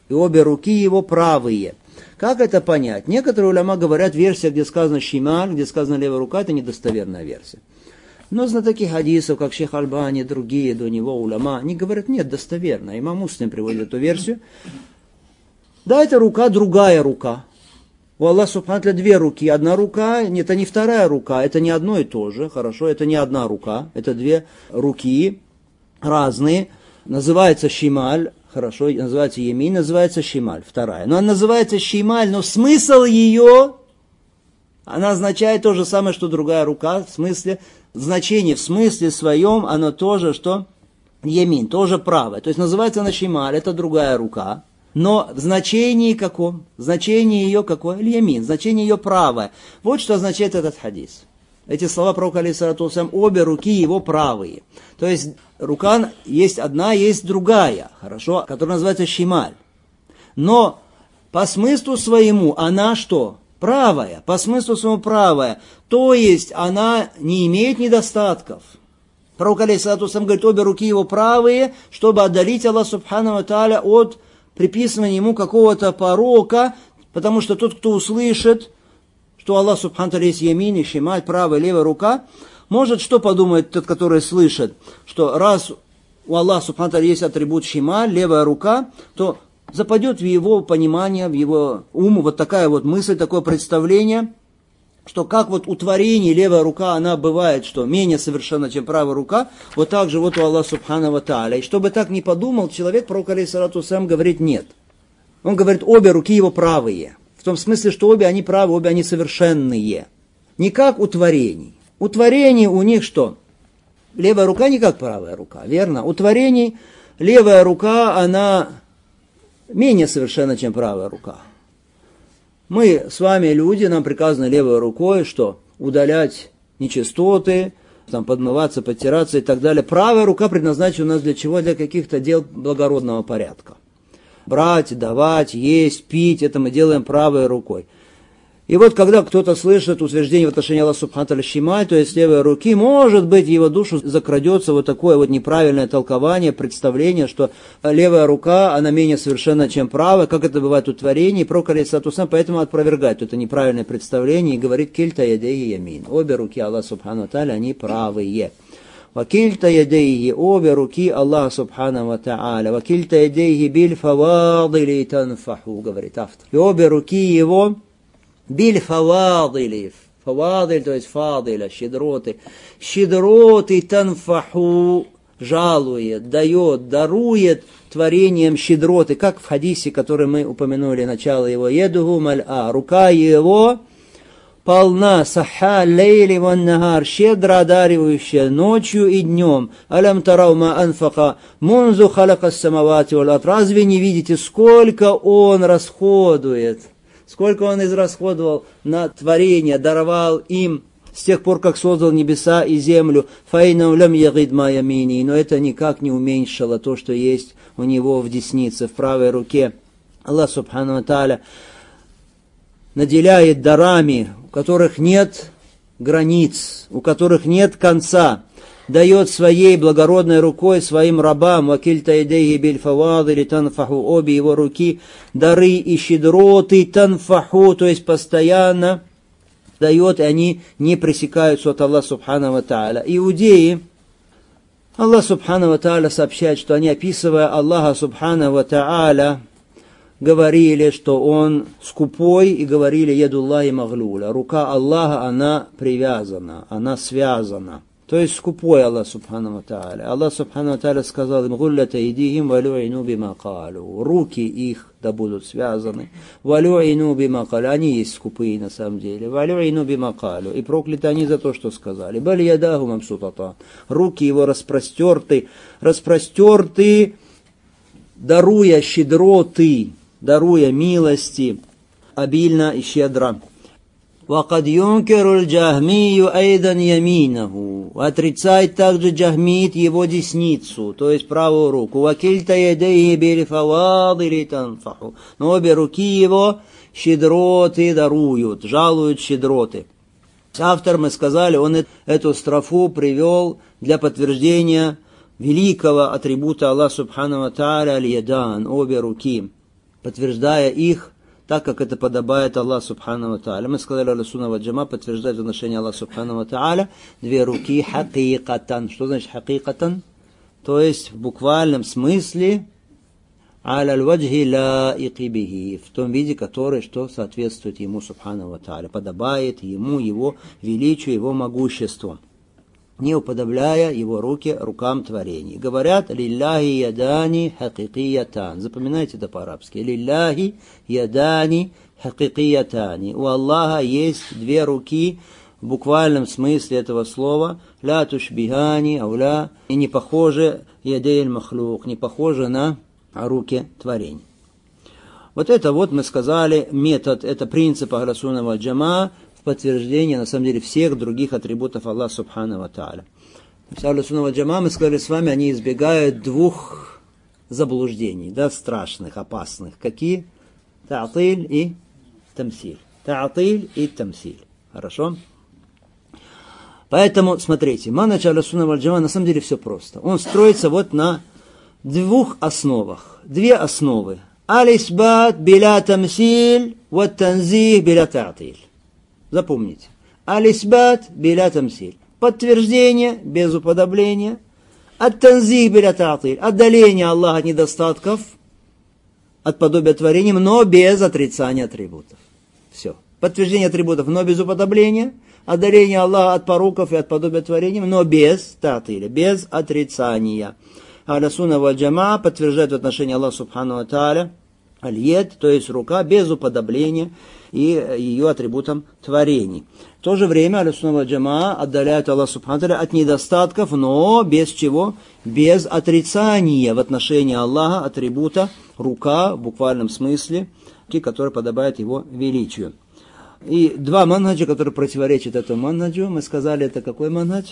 Как это понять? Некоторые уляма говорят, версия, где сказано шималь, где сказано левая рука, это недостоверная версия. Но знатоки хадисов, как шейх Альбани и другие до него уляма, они говорят: нет, достоверно. Имам Муслим приводит эту версию. Да, это рука, другая рука. У Аллаха Субхану ва Тааля две руки. Одна рука, это не вторая рука, это не одно и то же. Хорошо, это не одна рука, это две руки разные. Называется шималь, хорошо, называется ямин, называется шималь, вторая. Но она называется шималь, но смысл ее, она означает то же самое, что другая рука, в смысле, в смысле своем, она тоже, что ямин, тоже правая. То есть называется она шималь, это другая рука. Но в значении каком? Значение ее какое? Аль-ямин, значение ее правое. Вот что означает этот хадис. Эти слова пророка, алейхиссалату вассалям, обе руки его правые. То есть рука есть одна, есть другая, хорошо, которая называется шималь. Но по смыслу своему она что? Правая. По смыслу своему правая. То есть она не имеет недостатков. Пророк алейхиссалату вассалям говорит, обе руки его правые, чтобы отдалить Аллах субхану ва тааля от приписывания ему какого-то порока, потому что тот, кто услышит, что Аллах субхану ва тааля есть ямин и шималь, правая и левая рука, может, что подумает тот, который слышит, что раз у Аллаха субхану ва тааля есть атрибут шималь, левая рука, то западет в его понимание, в его ум вот такая вот мысль, такое представление, что как вот у творений левая рука, она бывает, что менее совершенна, чем правая рука, вот так же вот у Аллаха субхану ва тааля. И чтобы так не подумал человек, пророк алейхиссалату вассалям говорит нет. Он говорит, обе руки его правые. В том смысле, что обе они правые, обе они совершенные. Не как у творений. У творений у них что? Левая рука не как правая рука, верно? У творений левая рука, она менее совершенна, чем правая рука. Мы с вами люди, нам приказано левой рукой, что удалять нечистоты, там, подмываться, подтираться и так далее. Правая рука предназначена у нас для чего? Для каких-то дел благородного порядка. Брать, давать, есть, пить, это мы делаем правой рукой. И вот когда кто-то слышит утверждение в отношении Аллаха субхану ва тааля шималь, то есть левой руки, может быть, в его душу закрадется вот такое вот неправильное толкование, представление, что левая рука, она менее совершенна, чем правая, как это бывает у творений. Пророк алейхиссалату вассалям поэтому отпровергает это неправильное представление и говорит, кильта ядейхи ямин. Обе руки Аллаха субхану ва тааля, они правые. Вакильта ядейхи, обе руки Аллаха субхану ва тааля. Вакильта ядейхи биль фавадили танфаху, говорит автор. И обе руки его биль фавадили, фавадиль, то есть фадиля, щедроты. Щедроты танфаху, жалует, дает, дарует творением щедроты, как в хадисе, который мы упомянули, начало его, едуху маль'a, рука его полна, саха лейли ван нагар, щедро одаривающая ночью и днем. Алям тарау ма анфака мунзу халака самавати вал ард. Разве не видите, сколько он расходует? Сколько он израсходовал на творение, даровал им с тех пор, как создал небеса и землю. Файнау лям ягид ма ямини. Но это никак не уменьшило то, что есть у него в деснице, в правой руке. Аллах субхану ва тааля наделяет дарами, у которых нет границ, у которых нет конца. Дает своей благородной рукой своим рабам, вакильта идейхи биль фавадили танфаху, обе его руки, дары и щедроты танфаху, то есть постоянно дает, и они не пресекаются от Аллаха субхану ва тааля. Иудеи, Аллах субхану ва тааля сообщает, что они, описывая Аллаха субхану ва тааля, говорили, что он скупой, и говорили ядуллахи маглуля. Рука Аллаха, она привязана, она связана. То есть скупой Аллах субхану ва тааля. Аллах субхану ва тааля сказал им, гуллята идихим валю'ину бима калу. Руки их да будут связаны. Валю'ину бима калу. Они есть скупые на самом деле. Валю'ину бима калу. И прокляты они за то, что сказали. Баль ядаху мамсутата. Руки его распростерты, даруя щедроты, даруя милости, обильно и щедро. وَقَدْ يُنْكِرُ الْجَهْمِيُّ أَيْضًا يَمِينَهُ. Отрицает также джахмит его десницу, то есть правую руку. وَكِلْتَ يَدَيْهِ بِالْفَوَاضِلِ تَنْفَحُ. Но обе руки его щедроты даруют, жалуют щедроты. Автор, мы сказали, он эту строфу привел для подтверждения великого атрибута Аллаха субхану ва тааля аль-ядан, обе руки, подтверждая их так, как это подобает Аллаху субхану ва тааля. Мы сказали, Аль-Сунна валь Джамаа подтверждает в отношении Аллаха субхану ва тааля две руки хакикатан. Что значит хакикатан? То есть в буквальном смысле аль-ваджхи лаики бихи, в том виде, который что соответствует ему субхану ва тааля, подобает ему, его величию, его могуществу, не уподобляя его руки рукам творений. Говорят, лилляхи ядани хакикиятан. Запоминайте это по-арабски. Лилляхи ядани хакикиятани. У Аллаха есть две руки в буквальном смысле этого слова. Ля тушбихани, ауля. И не похожи ядейль махлук, не похожи на руки творений. Вот это вот мы сказали метод, это принцип Ахлю-Сунна валь Джамаа, подтверждение, на самом деле, всех других атрибутов Аллаха субхану ва тааля. Ахлю-Сунна валь Джамаа, мы сказали с вами, они избегают двух заблуждений, да, страшных, опасных. Какие? Та'тиль и тамсиль. Та'тиль и тамсиль. Хорошо? Поэтому, смотрите, манхадж Ахлю-сунна валь джамаа на самом деле все просто. Он строится вот на двух основах. Две основы. Аль-исбат биля тамсиль, вот танзих биля та'тиль. Запомните. Аль-исбат биля тамсиль. Подтверждение без уподобления. Ат-танзих биля та'тиль. Отдаление Аллаха от недостатков, от подобия творениям, но без отрицания атрибутов. Все. Подтверждение атрибутов, но без уподобления. Отдаление Аллаха от пороков и от подобия творениям, но без та'тиля, без отрицания. Ахлю-сунна валь джамаа подтверждает в отношении Аллаха субхану ва тааля аль-яд, то есть рука, без уподобления и ее атрибутам творений. В то же время Ахлю-сунна валь джамаа отдаляет Аллаха субхану ва тааля от недостатков, но без чего? Без отрицания в отношении Аллаха атрибута рука в буквальном смысле, который подобает его величию. И два манхаджа, которые противоречат этому манхаджу, мы сказали, это какой манхадж?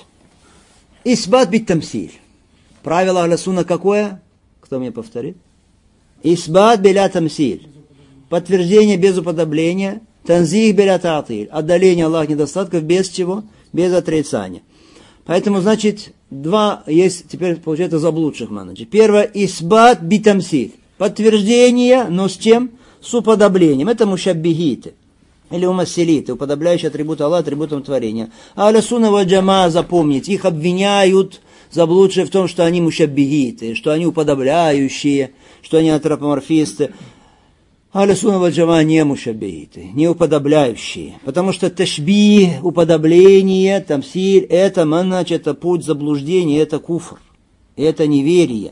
Исбат бит тамсиль. Правило Ахлю-сунна какое? Кто мне повторит? Исбат биля тамсиль. Подтверждение без уподобления. Танзих биля та'тиль. Отдаление Аллаха недостатков без чего? Без отрицания. Поэтому, значит, два есть, теперь получается, заблудших манхаджей. Первое, исбат бит тамсиль. Подтверждение, но с чем? С уподоблением. Это мушаббихиты. Или умассилиты, уподобляющие атрибуты Аллаха атрибутам творения. А Ахлю-сунна валь джамаа, запомните, их обвиняют заблудшие в том, что они мушаббихиты, что они уподобляющие, что они антропоморфисты. Ахлю-сунна валь джамаа не мушаббихиты, не уподобляющие. Потому что ташбих, уподобление, тамсиль, это манхадж, это путь заблуждения, это куфр, это неверие.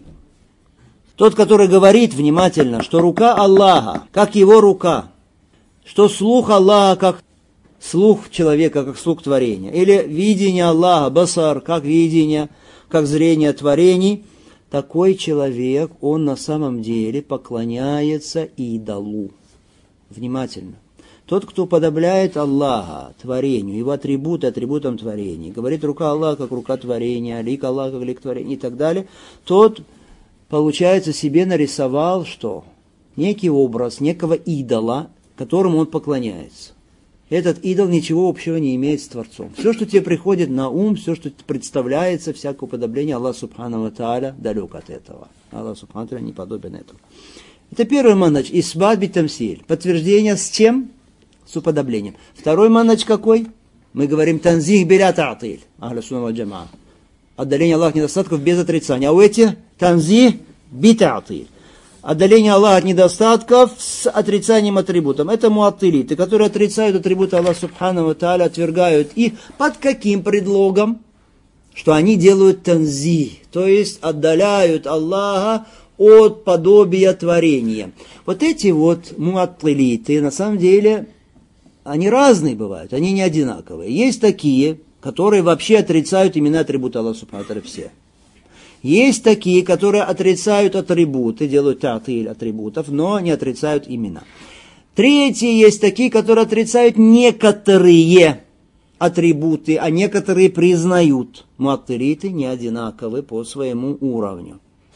Тот, который говорит внимательно, что рука Аллаха, как его рука, что слух Аллаха, как слух человека, как слух творения, или видение Аллаха, басар, как видение, как зрение творений, такой человек, он на самом деле поклоняется идолу. Внимательно. Тот, кто уподобляет Аллаха творению, его атрибуты атрибутам творения, говорит рука Аллаха, как рука творения, лик Аллаха, как лик творения и так далее, тот, получается, себе нарисовал, что некий образ некого идола, которому он поклоняется. Этот идол ничего общего не имеет с Творцом. Все, что тебе приходит на ум, все, что представляется, всякое уподобление Аллах субхану ва тааля далек от этого. Аллах субхану ва тааля не подобен этому. Это первый манхадж. Исбат бит тамсиль. Подтверждение с чем? С уподоблением. Второй манхадж какой? Мы говорим танзих биля та'тиль. Ахлю-сунна валь джамаа. Отдаление Аллаха от недостатков без отрицания. А у этих танзих бит та'тиль. Отдаление Аллаха от недостатков с отрицанием атрибутов. Это муаттилиты, которые отрицают атрибуты Аллаха субхану ва тааля, отвергают их. Под каким предлогом? Что они делают танзи, то есть отдаляют Аллаха от подобия творения. Вот эти вот муаттилиты, на самом деле, они разные бывают, они не одинаковые. Есть такие, которые вообще отрицают имена атрибута Аллаха субхану ва тааля все. Есть такие, которые отрицают атрибуты, делают та'тиль атрибутов, но не отрицают имена. Третьи есть такие, которые отрицают некоторые атрибуты, а некоторые признают. Муаттилиты не одинаковы по своему уровню.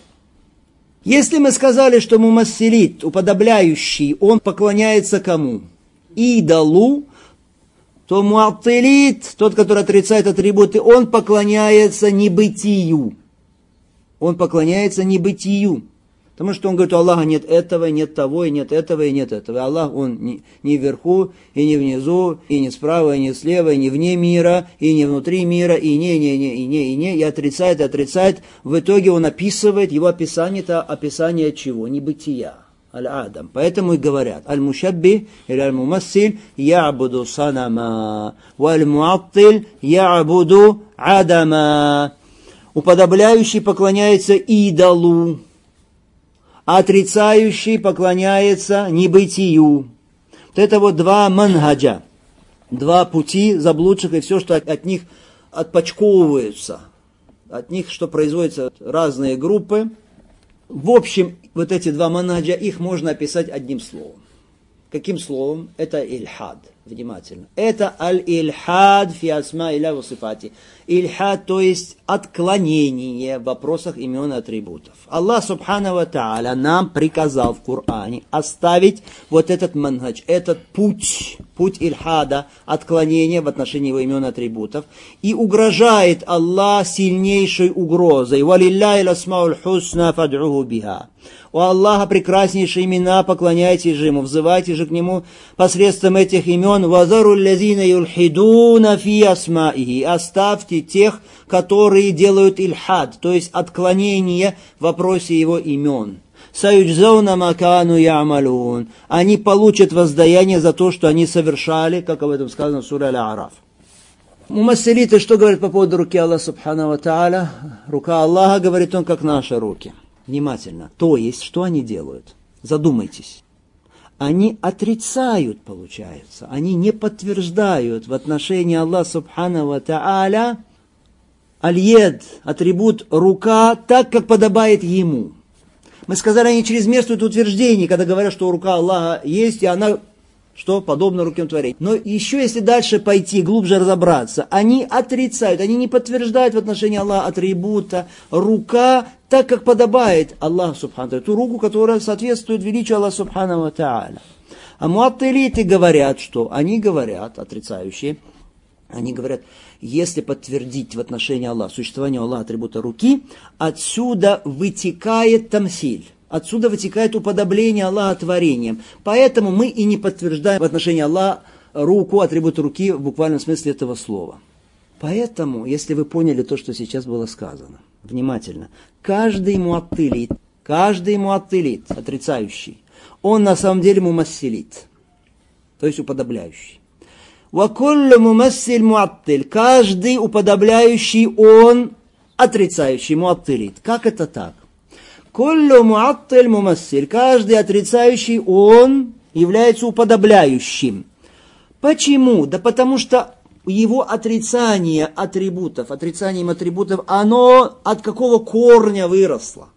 Если мы сказали, что мумассилит, уподобляющий, он поклоняется кому? Идолу, то муаттилит, тот, который отрицает атрибуты, он поклоняется небытию. Он поклоняется небытию. Потому что он говорит, у Аллаха нет этого, нет того, и нет этого, и нет этого. И Аллах, он не вверху, и не внизу, и не справа, и не слева, и не вне мира, и не внутри мира, и не, и отрицает, и отрицает. В итоге он описывает, его описание, это описание чего? Небытия. Аль-Адам. Поэтому и говорят, аль-мушабби или аль-мумассиль я'буду санама, валь-муаттиль я'буду адама. Уподобляющий поклоняется идолу, а отрицающий поклоняется небытию. Вот это вот два манхаджа, два пути заблудших, и все, что от них отпочковываются, от них, что производятся разные группы. В общем, вот эти два манхаджа, их можно описать одним словом. Каким словом? Это ильхад. Внимательно. Это аль-ильхад фи асма иля ва сифати. Ильхад, то есть отклонение в вопросах имен и атрибутов. Аллах субхану ва тааля нам приказал в Коране оставить вот этот манхадж, этот путь ильхада, отклонения в отношении его имен и атрибутов. И угрожает Аллах сильнейшей угрозой. «Валилляхи ласмауль хусна фад'уху биха». У Аллаха прекраснейшие имена, поклоняйтесь же Ему, взывайте же к Нему посредством этих имен. «Вазару лязина юльхидуна фи асмаихи». Оставьте тех, которые делают ильхад, то есть отклонение в вопросе Его имен. «Саюджзауна макану я'малун». Они получат воздаяние за то, что они совершали, как об этом сказано в суре Аль-А'раф. Мумассилиты что говорят по поводу руки Аллаха субхану ва тааля? Рука Аллаха, говорит он, как наши руки. Внимательно. То есть, что они делают? Задумайтесь. Они отрицают, получается. Они не подтверждают в отношении Аллаха субхану ва тааля аль-яд, атрибут рука, так, как подобает Ему. Мы сказали, они чрезмерствуют утверждение, когда говорят, что рука Аллаха есть, и она, что, подобна руке творения. Но еще, если дальше пойти, глубже разобраться, они отрицают, они не подтверждают в отношении Аллаха атрибута рука, так, как подобает Аллаху субхану ва тааля, ту руку, которая соответствует величию Аллаха субхану ва тааля. А муаттилиты говорят, что? Они говорят, отрицающие, они говорят, если подтвердить в отношении Аллаха существование Аллаха атрибута руки, отсюда вытекает тамсиль. Отсюда вытекает уподобление Аллаха творением. Поэтому мы и не подтверждаем в отношении Аллаха руку, атрибут руки в буквальном смысле этого слова. Поэтому, если вы поняли то, что сейчас было сказано, внимательно, каждый муаттилит, отрицающий, он на самом деле мумассилит, то есть уподобляющий. Вакуллю мумассиль муаттиль, каждый уподобляющий, он отрицающий, муаттилит. Как это так? Куллю муаттиль мумассиль, каждый отрицающий, он является уподобляющим. Почему? Да потому что его отрицанием атрибутов, оно от какого корня выросло?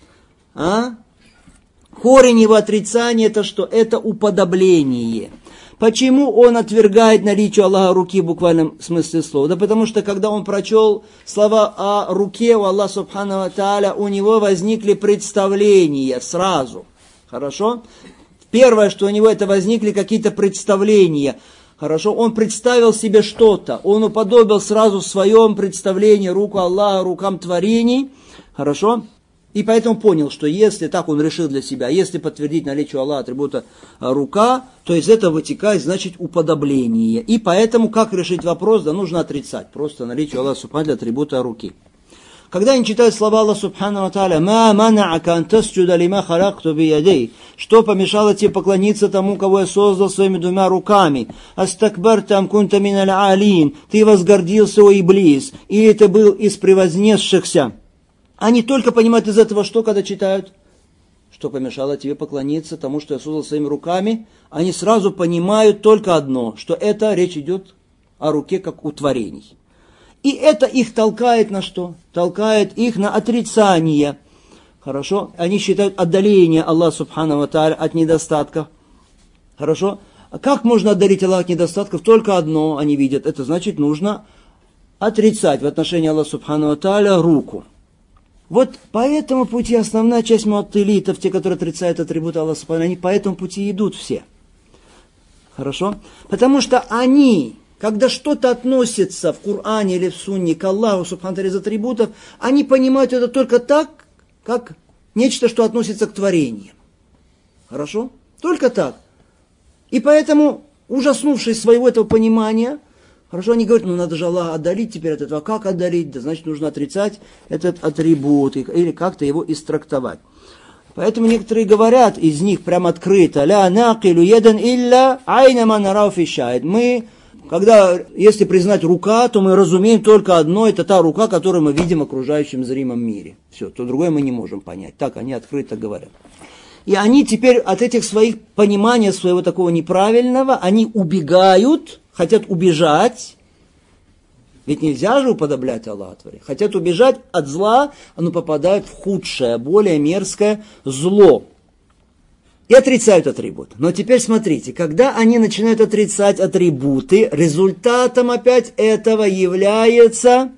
Корень его отрицания это что? Это уподобление. Почему он отвергает наличие Аллаха руки в буквальном смысле слова? Да потому что, когда он прочел слова о руке у Аллаха субхану ва тааля, у него возникли представления сразу. Хорошо? Первое, что у него это возникли какие-то представления. Хорошо? Он представил себе что-то. Он уподобил сразу в своем представлении руку Аллаха рукам творений. Хорошо? И поэтому понял, что если так он решил для себя, если подтвердить наличие Аллаха атрибута рука, то из этого вытекает, значит, уподобление. И поэтому, как решить вопрос, да нужно отрицать просто наличие Аллаха субхану для атрибута руки. Когда они читают слова Аллаха субхану ва тааля, «Ма манаака ан тасджуда лима халакту биядей», что помешало тебе поклониться тому, кого я создал своими двумя руками, «Астакбарта ам кунта миналь алин», ты возгордился, о Иблис, или ты был из превознесшихся. Они только понимают из этого, что когда читают, что помешало тебе поклониться тому, что я создал своими руками, они сразу понимают только одно, что это речь идет о руке как у творений. И это их толкает на что? Толкает их на отрицание. Хорошо? Они считают отдаление Аллаха субхану ва тааля от недостатков. Хорошо? А как можно отдалить Аллаха от недостатков? Только одно они видят. Это значит, нужно отрицать в отношении Аллаха субхану ва тааля руку. Вот по этому пути основная часть муаттилитов, те, которые отрицают атрибуты Аллаха субхану, они по этому пути идут все. Хорошо? Потому что они, когда что-то относится в Коране или в Сунне к Аллаху субхану из атрибутов, они понимают это только так, как нечто, что относится к творениям. Хорошо? Только так. И поэтому, ужаснувшись своего этого понимания, хорошо, они говорят, надо же Аллаха отдалить теперь от этого. Как отдалить? Да значит, нужно отрицать этот атрибут или как-то его истрактовать. Поэтому некоторые говорят из них прям открыто, «Ля накилу едан илля айна ман нарау фи шаид». Мы, если признать рука, то мы разумеем только одно, это та рука, которую мы видим в окружающем зримом мире. Все, то другое мы не можем понять. Так они открыто говорят. И они теперь от этих своих понимания, своего такого неправильного, они убегают, хотят убежать, ведь нельзя же уподоблять Аллаха творению. Хотят убежать от зла, но попадают в худшее, более мерзкое зло. и отрицают атрибут. Но теперь смотрите, когда они начинают отрицать атрибуты, результатом опять этого является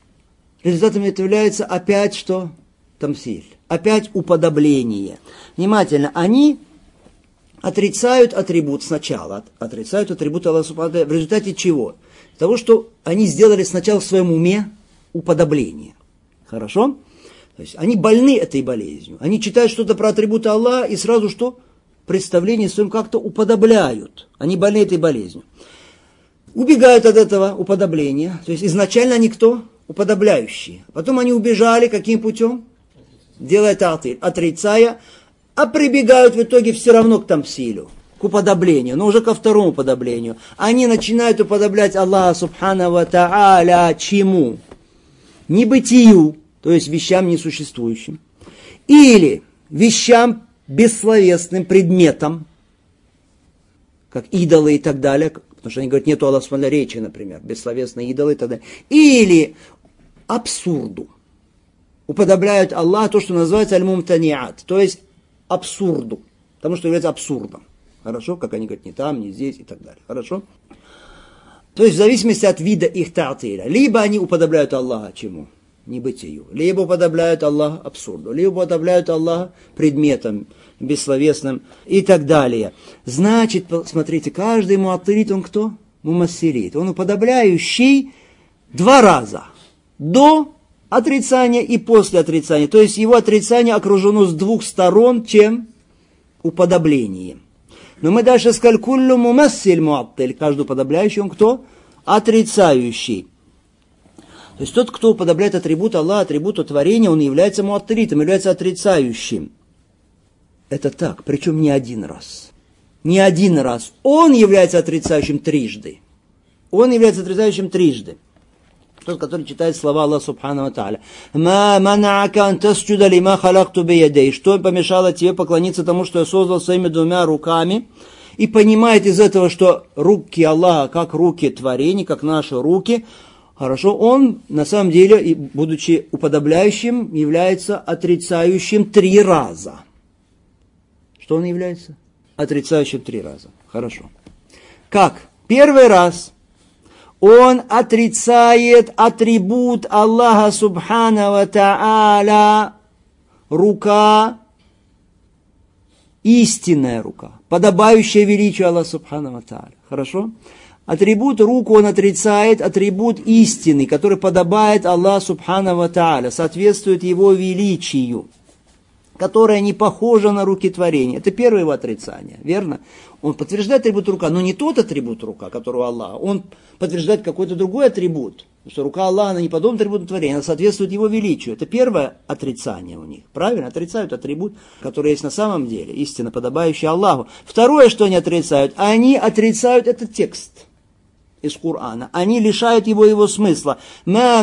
опять что? Тамсиль. Опять уподобление. Внимательно, они отрицают атрибут сначала, отрицают атрибут Аллаха Субхану ва Тааля. В результате чего? Того, что они сделали сначала в своем уме уподобление. Хорошо? То есть они больны этой болезнью. Они читают что-то про атрибуты Аллаха и сразу что? Представление своим как-то уподобляют. Они больны этой болезнью. Убегают от этого уподобления. То есть изначально они кто? Уподобляющие. Потом они убежали каким путем? Делая та'тиль, отрицая, а прибегают в итоге все равно к тамсилю, к уподоблению, но уже ко второму уподоблению. Они начинают уподоблять Аллаха Субхану ва Тааля чему? Небытию, то есть вещам несуществующим, или вещам бессловесным предметам, как идолы и так далее, потому что они говорят, нету Аллаха Субхану речи, например, бессловесные идолы и так далее, или абсурду. Уподобляют Аллаха то, что называется аль-мумтаниат, то есть абсурду, потому что является абсурдом. Хорошо? Как они говорят, не там, не здесь и так далее. Хорошо? То есть в зависимости от вида их та'тиля. Либо они уподобляют Аллаха чему? Небытию. Либо уподобляют Аллаха абсурду. Либо уподобляют Аллаха предметам бессловесным и так далее. Значит, смотрите, каждый муаттилит, он кто? Мумассилит. Он уподобляющий два раза. До отрицания и после отрицания. То есть его отрицание окружено с двух сторон, чем уподоблением. Но мы дальше сказали, куллю мумассиль муаттиль. Каждый уподобляющий, он кто? Отрицающий. То есть тот, кто уподобляет атрибут Аллаха, атрибуту творения, он является муаттилитом, является отрицающим. Это так, причем не один раз. Не один раз. Он является отрицающим трижды. Он является отрицающим трижды. Тот, который читает слова Аллаха Субхану ва Тааля. «Ма манаака ан тасджуда лима халакту биядей». Что помешало тебе поклониться тому, что я создал своими двумя руками? И понимает из этого, что руки Аллаха, как руки творений, как наши руки, хорошо, он на самом деле, будучи уподобляющим, является отрицающим 3 раза. Что он является? Отрицающим 3 раза. Хорошо. Как? Первый раз он отрицает атрибут Аллаха Субхану ва Тааля, рука, истинная рука, подобающая величию Аллаха Субхану ва Тааля. Хорошо? Атрибут руку он отрицает, атрибут истины, который подобает Аллаху Субхану ва Тааля, соответствует его величию, которая не похожа на руки творения. Это первое его отрицание, верно? Он подтверждает атрибут рука, но не тот атрибут рука, который у Аллаха. Он подтверждает какой-то другой атрибут. Потому что рука Аллаха, она не подобна атрибуту творения, она соответствует его величию. Это первое отрицание у них. Правильно? Отрицают атрибут, который есть на самом деле, истинно подобающий Аллаху. Второе, что они отрицают этот текст из Корана. Они лишают его смысла. Что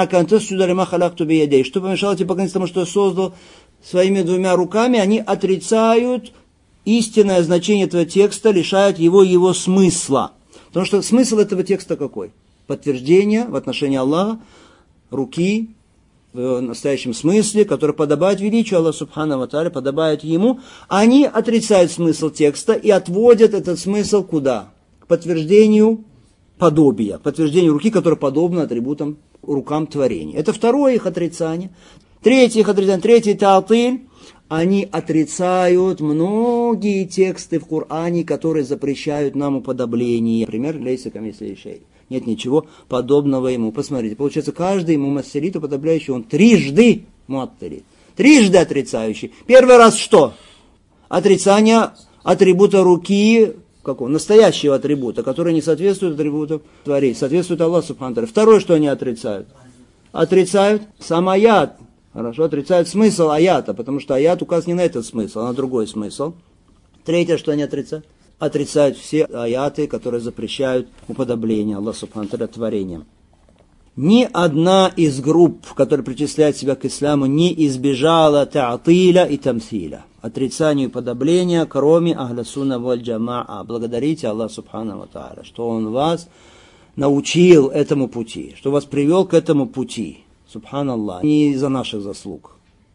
помешало тебе поклониться тому, что я создал своими 2 руками? Они отрицают истинное значение этого текста, лишают его смысла. Потому что смысл этого текста какой? Подтверждение в отношении Аллаха, руки, в настоящем смысле, который подобает величию Аллаха Субхану ва Тааля, подобает ему. Они отрицают смысл текста и отводят этот смысл куда? К подтверждению подобия, подтверждению руки, которая подобна атрибутам рукам творения. Это второе их отрицание. Третий та'тиль. Они отрицают многие тексты в Коране, которые запрещают нам уподобление. Например, лейса камисли шей. Нет ничего подобного ему. Посмотрите, получается, каждый мумассилит уподобляющий, он трижды муаттилит. Трижды отрицающий. Первый раз что? Отрицание атрибута руки, какого? Настоящего атрибута, который не соответствует атрибуту творения, соответствует Аллаху Субхану ва Тааля. Второе, что они отрицают? Отрицают сам аят. Хорошо, отрицают смысл аята, потому что аят указан не на этот смысл, а на другой смысл. Третье, что они отрицают? Отрицают все аяты, которые запрещают уподобление Аллаху Субхану ва Тааля творением. Ни одна из групп, которые причисляют себя к исламу, не избежала та'тиля и тамсиля, отрицанию уподобления, кроме ахля сунна валь джамаа. Благодарите Аллаху Субхану ва Тааля, что Он вас научил этому пути, что вас привел к этому пути. Субханаллах. Не из-за наших заслуг.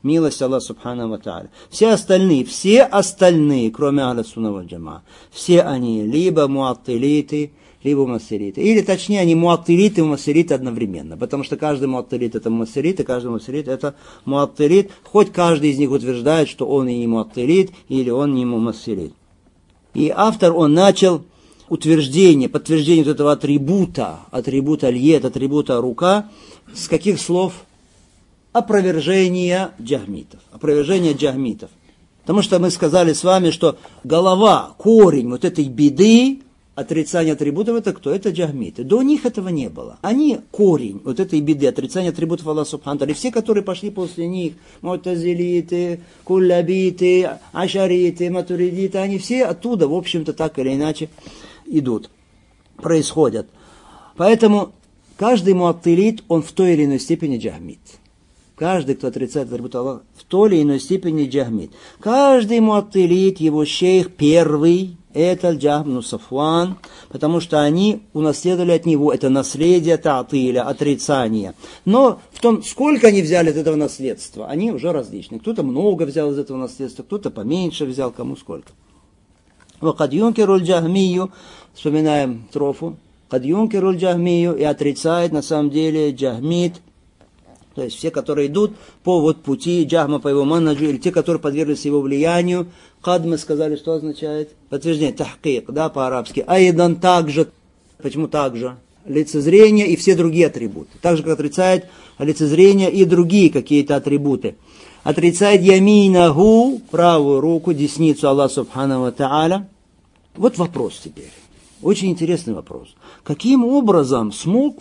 Милость Аллаха Субхану ва Тааля. Все остальные, кроме Ахля Сунна валь Джамаа, все они либо муаттилиты, либо муассилиты. Или точнее, они муаттилиты и муассилиты одновременно. Потому что каждый муаттилит это муассилит, и каждый муассилит это муаттилит. Хоть каждый из них утверждает, что он и не муаттилит, или он не муассилит. И автор, он начал подтверждение вот этого атрибута льет, атрибута рука, с каких слов? Опровержение джахмитов. Потому что мы сказали с вами, что голова, корень вот этой беды, отрицание атрибутов, это кто? Это джахмиты. До них этого не было. Они корень вот этой беды, отрицание атрибутов Аллаха Субхану ва Тааля. Все, которые пошли после них, му'тазилиты, куллабиты, ашариты, матуридиты, они все оттуда, в общем-то, так или иначе идут, происходят. Поэтому каждый муаттилит, он в той или иной степени джахмит. Каждый, кто отрицает атрибут Аллаха, в той или иной степени джахмит. Каждый муаттилит, его шейх первый, это Джахм Сафван, потому что они унаследовали от него это наследие та'тиля, отрицания. Но в том, сколько они взяли от этого наследства, они уже различны. Кто-то много взял из этого наследства, кто-то поменьше взял, кому сколько. «Вакад юнкируль джахмию», вспоминаем трофу, «Кад юнкируль джахмию», и отрицает на самом деле джахмит, то есть все, которые идут по пути джахма, по его маннаджу, или те, которые подверглись его влиянию. Кад, мы сказали, что означает? Подтверждение, тахкик, да, по-арабски. Айдан также, почему также? Лицезрение и все другие атрибуты. Так же, как отрицает лицезрение и другие какие-то атрибуты. Отрицает яминаху, правую руку, десницу Аллаха Субхану ва Тааля. Вот вопрос теперь. Очень интересный вопрос. Каким образом смог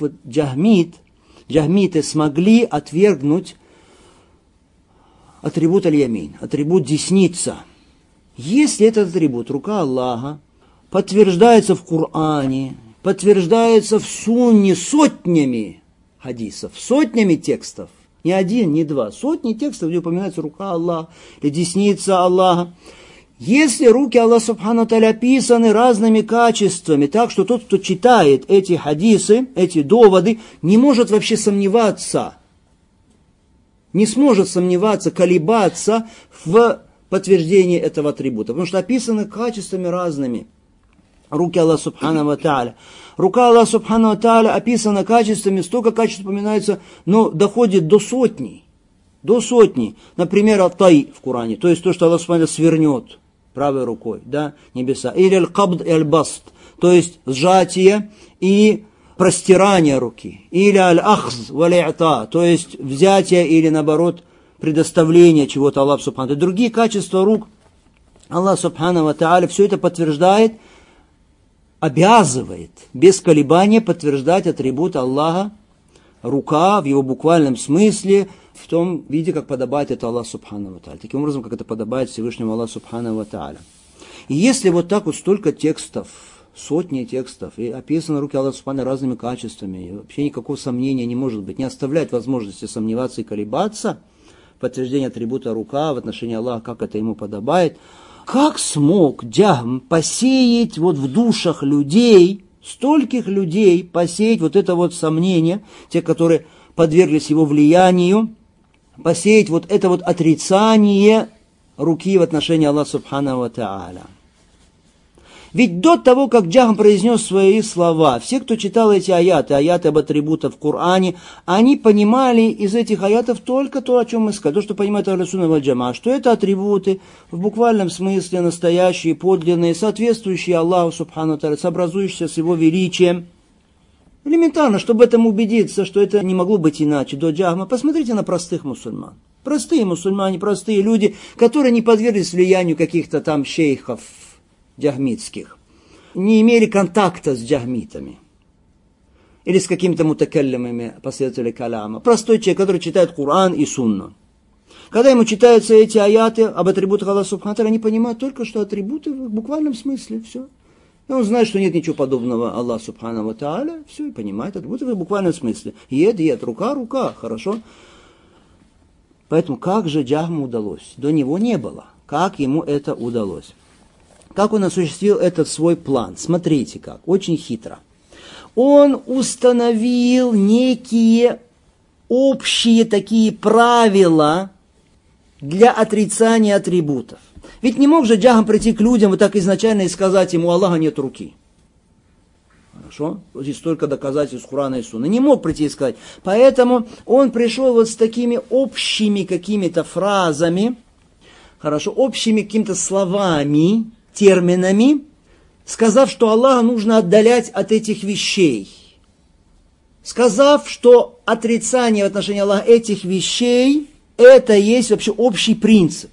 джахмиты смогли отвергнуть атрибут аль-ямин, атрибут десница? Если этот атрибут, рука Аллаха, подтверждается в Коране, подтверждается в Сунне сотнями хадисов, сотнями текстов, не один, не два, сотни текстов, где упоминается рука Аллаха или десница Аллаха. Если руки Аллаха Субхану ва Тааля описаны разными качествами, так что тот, кто читает эти хадисы, эти доводы, не может вообще сомневаться, не сможет сомневаться, колебаться в подтверждении этого атрибута, потому что описаны качествами разными. Руки Аллаха Субхану ва Тааля. Рука Аллаха Субхану ва Тааля описана качествами, столько качеств упоминается, но доходит до сотни. До сотни. Например, ат-тай в Коране, то есть то, что Аллах Субхану ва Тааля свернет правой рукой, да, небеса. Или аль-кабд и аль-баст, то есть сжатие и простирание руки. Или аль-ахз валь-и'та, то есть взятие или, наоборот, предоставление чего-то Аллаху Субхану ва Тааля. Другие качества рук Аллах Субхану ва Тааля все это подтверждает, обязывает без колебания подтверждать атрибут Аллаха, рука в его буквальном смысле, в том виде, как подобает это Аллах Субхану ва Тааля. Таким образом, как это подобает Всевышнему Аллаху Субхану ва Тааля. И если вот так вот столько текстов, сотни текстов, и описаны руки Аллаха Субхану разными качествами, и вообще никакого сомнения не может быть, не оставляет возможности сомневаться и колебаться, подтверждение атрибута рука в отношении Аллаха, как это ему подобает, как смог Джахм посеять вот в душах людей, стольких людей, посеять вот это вот сомнение, те, которые подверглись его влиянию, посеять вот это вот отрицание руки в отношении Аллаха Субхану ва Тааля. Ведь до того, как Джахм произнес свои слова, все, кто читал эти аяты об атрибутах в Коране, они понимали из этих аятов только то, о чем мы сказали, то, что понимает Ахлю Сунна валь Джамаа, что это атрибуты в буквальном смысле настоящие, подлинные, соответствующие Аллаху Субхану ва Тааля, сообразующиеся с его величием. Элементарно, чтобы в этом убедиться, что это не могло быть иначе до Джахма, посмотрите на простых мусульман. Простые мусульмане, простые люди, которые не подверглись влиянию каких-то там шейхов джахмитских, не имели контакта с джахмитами или с какими-то мутакаллимами, последователями каляма. Простой человек, который читает Коран и Сунну. Когда ему читаются эти аяты об атрибутах Аллаха Субхану ва Тааля, они понимают только, что атрибуты в буквальном смысле, все. И он знает, что нет ничего подобного Аллаху Субхану ва Тааля, все, и понимает атрибуты в буквальном смысле. Ед, рука, хорошо. Поэтому как же Джахму удалось? До него не было. Как ему это удалось? Как он осуществил этот свой план? Смотрите как, очень хитро. Он установил некие общие такие правила для отрицания атрибутов. Ведь не мог же Джахм прийти к людям вот так изначально и сказать ему: Аллаха нет руки. Хорошо? Здесь столько доказательств Курана и Сунны. Не мог прийти и сказать. Поэтому он пришел вот с такими общими какими-то фразами, хорошо, общими какими-то словами, терминами, сказав, что Аллаха нужно отдалять от этих вещей. Сказав, что отрицание в отношении Аллаха этих вещей, это есть вообще общий принцип.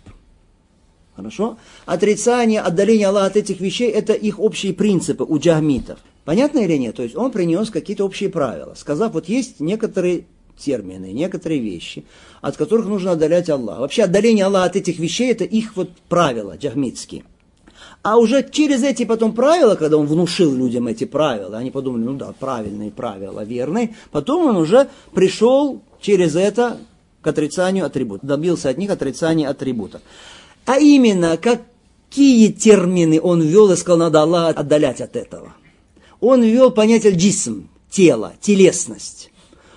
Хорошо? Отрицание, отдаление Аллаха от этих вещей, это их общие принципы у джахмитов. Понятно или нет? То есть он принес какие-то общие правила, сказав, вот есть некоторые термины, некоторые вещи, от которых нужно отдалять Аллаха. Вообще отдаление Аллаха от этих вещей, это их вот правила джахмитские. А уже через эти потом правила, когда он внушил людям эти правила, они подумали, ну да, правильные правила, верные, потом он уже пришел через это к отрицанию атрибутов, добился от них отрицания атрибутов. А именно, какие термины он ввел и сказал, надо Аллаха отдалять от этого. Он ввел понятие джисм, тело, телесность.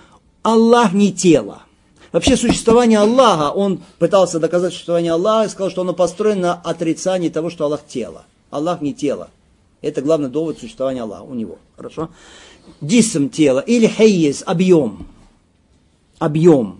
Аллах не тело. Вообще существование Аллаха, он пытался доказать существование Аллаха и сказал, что оно построено на отрицании того, что Аллах тело. Аллах не тело. Это главный довод существования Аллаха у него. Хорошо? Джисм, тело. Или хайез, объем. Объем.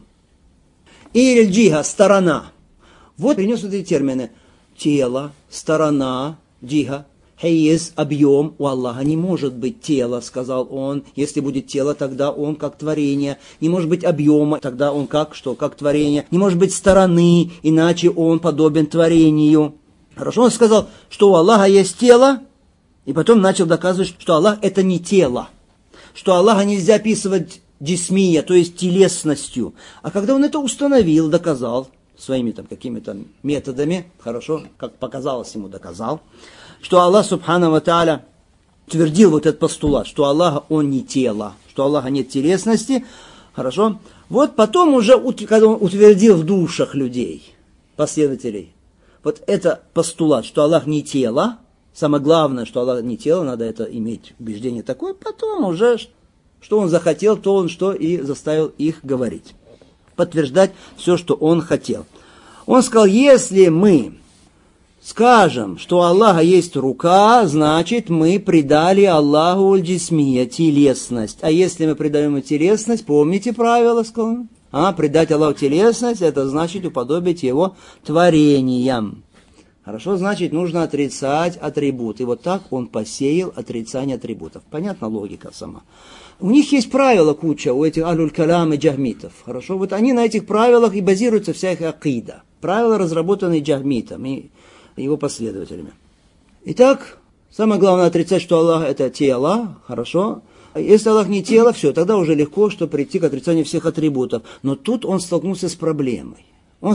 Или джиха, сторона. Вот принес вот эти термины. Тело, сторона, джиха. Хайез, объем, у Аллаха не может быть тела, сказал он. Если будет тело, тогда он как творение. Не может быть объема, тогда он как что? Как творение. Не может быть стороны, иначе он подобен творению. Хорошо, он сказал, что у Аллаха есть тело, и потом начал доказывать, что Аллах это не тело. Что Аллаха нельзя описывать джисмия, то есть телесностью. А когда он это установил, доказал, своими там какими-то методами, хорошо, как показалось ему, доказал, что Аллах, субхану ва тааля, твердил вот этот постулат, что Аллах, он не тело, что Аллаха нет телесности, хорошо. Вот потом уже, когда он утвердил в душах людей, последователей, вот это постулат, что Аллах не тело, самое главное, что Аллах не тело, надо это иметь убеждение такое, потом уже, что он захотел, то он что и заставил их говорить, подтверждать все, что он хотел. Он сказал, если мы скажем, что у Аллаха есть рука, значит, мы придали Аллаху аль-джисмия, телесность. А если мы придаем ему телесность, помните правило, сказал? Придать Аллаху телесность, это значит уподобить его творениям. Хорошо, значит, нужно отрицать атрибут. И вот так он посеял отрицание атрибутов. Понятна логика сама. У них есть правила куча, у этих алюль-калам и джахмитов. Хорошо, вот они на этих правилах и базируются вся их акида. Правила, разработанные джахмитом и его последователями. Итак, самое главное отрицать, что Аллах это тело, хорошо. Если Аллах не тело, все, тогда уже легко, что прийти к отрицанию всех атрибутов. Но тут он столкнулся с проблемой.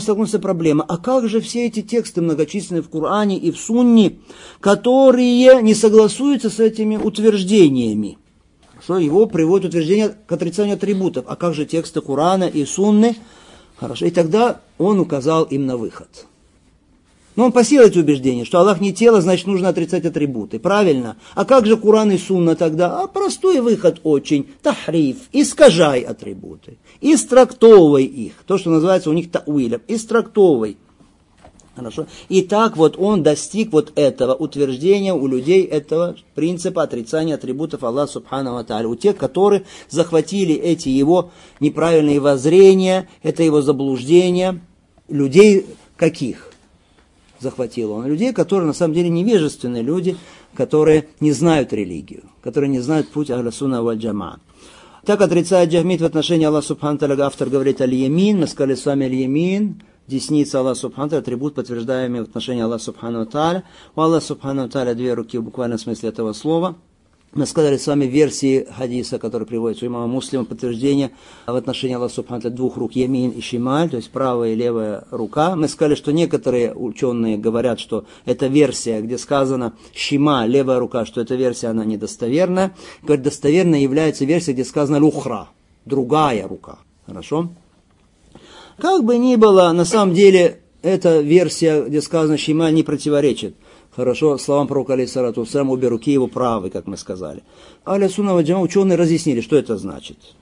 А как же все эти тексты многочисленные в Коране и в Сунне, которые не согласуются с этими утверждениями? Что его приводит утверждение к отрицанию атрибутов. А как же тексты Корана и Сунны? Хорошо. И тогда он указал им на выход. Но он посеял эти убеждения, что Аллах не тело, значит, нужно отрицать атрибуты. Правильно? А как же Куран и Сунна тогда? Простой выход очень. Тахриф. Искажай атрибуты. Истрактовывай их. То, что называется у них тауилем. Истрактовывай. Хорошо? И так вот он достиг вот этого утверждения у людей, этого принципа отрицания атрибутов Аллаха субхану ва тааля. У тех, которые захватили эти его неправильные воззрения, это его заблуждения. Людей каких? Захватил он людей, которые на самом деле невежественные люди, которые не знают религию, которые не знают путь ахля сунна валь джамаа. Так отрицает джахмит в отношении Аллаха субхану тааля, автор говорит аль-ямин, мы сказали с вами аль-ямин, десница Аллаха субхану тааля, атрибут, подтверждаемый в отношении Аллаха субхану тааля. У Аллаха субхану тааля две руки в буквальном смысле этого слова. Мы сказали с вами версии хадиса, который приводится у имама Муслима, подтверждение в отношении Аллаха субхану тааля двух рук, ямин и шималь, то есть правая и левая рука. Мы сказали, что некоторые ученые говорят, что эта версия, где сказано шималь, левая рука, что эта версия, она недостоверная. Говорят, достоверной является версия, где сказано лухра, другая рука. Хорошо? Как бы ни было, на самом деле, эта версия, где сказано шималь, не противоречит. Хорошо, словам пророка алейхиссалату вассалям, обе руки его правы, как мы сказали. Ахля сунна валь джамаа ученые разъяснили, что это значит.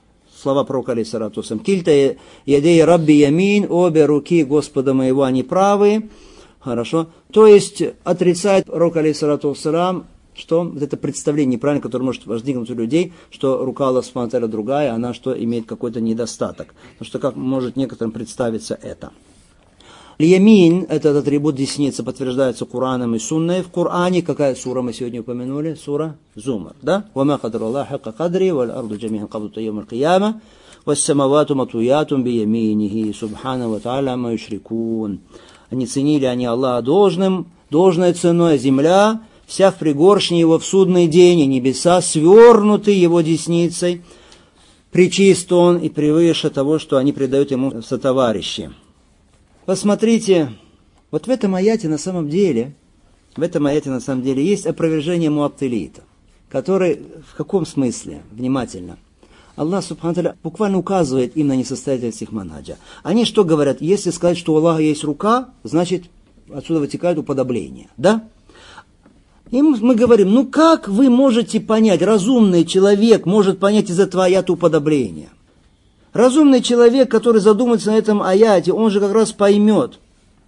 слова пророка алейхиссалату вассалям. Кильта ядей рабби ямин, обе руки Господа моего, они правые. Хорошо. То есть отрицает пророк алейхиссалату вассалям, что вот это представление неправильное, которое может возникнуть у людей, что рука Аллаха субхану ва тааля другая, она что имеет какой-то недостаток. Потому что как может некоторым представиться это. Ямин, этот атрибут десницы, подтверждается Кораном и Сунной. В Коране, какая сура мы сегодня упомянули? Сура Зумар, да? وَمَا قَدْرَ اللَّهَ حَقَّ قَدْرِهِ وَالْأَرْضُ جَمِيعًا قَبْضَتُهُ يَوْمَ الْقِيَامَةِ وَالسَّمَاوَاتُ مَطْوِيَّاتٌ بِيَمِينِهِ سُبْحَانَهُ وَتَعَالَى عَمَّا يُشْرِكُونَ. Они ценили Аллаха должной ценой, земля вся в пригоршне его в судный день, и небеса свернуты его десницей, пречист он и превыше того, что они предают ему в сотоварищи. Посмотрите, вот в этом аяте на самом деле есть опровержение муаттилита, который в каком смысле? Внимательно. Аллах субхану ва тааля буквально указывает им на несостоятельность их манхаджа. Они что говорят? Если сказать, что у Аллаха есть рука, значит отсюда вытекает уподобление, да? И мы говорим, ну как вы можете понять, разумный человек может понять из этого аята уподобление? Разумный человек, который задумается на этом аяте, он же как раз поймет,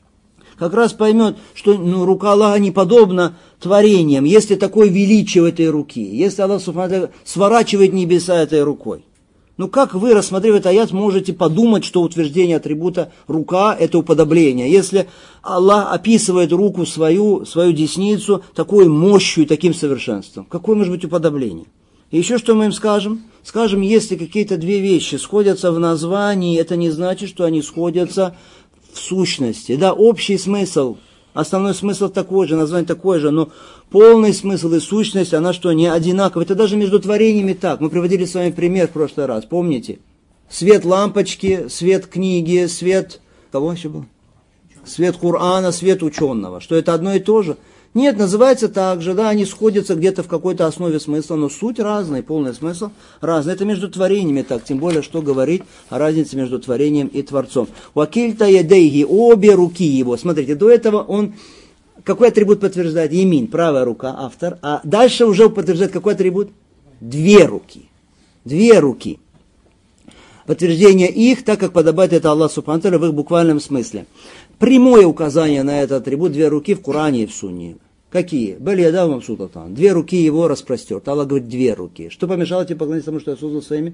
что рука Аллаха не подобна творениям, если такое величие в этой руки, если Аллах субхану ва тааля сворачивает небеса этой рукой. Ну как вы, рассмотрев этот аят, можете подумать, что утверждение атрибута рука – это уподобление? Если Аллах описывает руку свою десницу такой мощью и таким совершенством, какое может быть уподобление? И еще что мы им скажем? Скажем, если какие-то две вещи сходятся в названии, это не значит, что они сходятся в сущности. Да, общий смысл, основной смысл такой же, название такое же, но полный смысл и сущность, она что, не одинаковая. Это даже между творениями так. Мы приводили с вами пример в прошлый раз, помните? Свет лампочки, свет книги, свет... Кого еще был? Свет Корана, свет ученого. Что это одно и то же? Нет, называется так же, да, они сходятся где-то в какой-то основе смысла, но суть разная, полный смысл разный. Это между творениями так, тем более, что говорить о разнице между творением и Творцом. Вакильта ядейги, обе руки его. Смотрите, до этого он, какой атрибут подтверждает? Ямин, правая рука, автор. А дальше уже подтверждает какой атрибут? Две руки. Две руки. Подтверждение их, так как подобает это Аллах субхану ва тааля в их буквальном смысле. Прямое указание на этот атрибут, две руки в Коране и в Сунне. Какие? Балиядав мамсутатан. Две руки его распростерт. Аллах говорит, две руки. Что помешало тебе поклониться тому, что я создал своими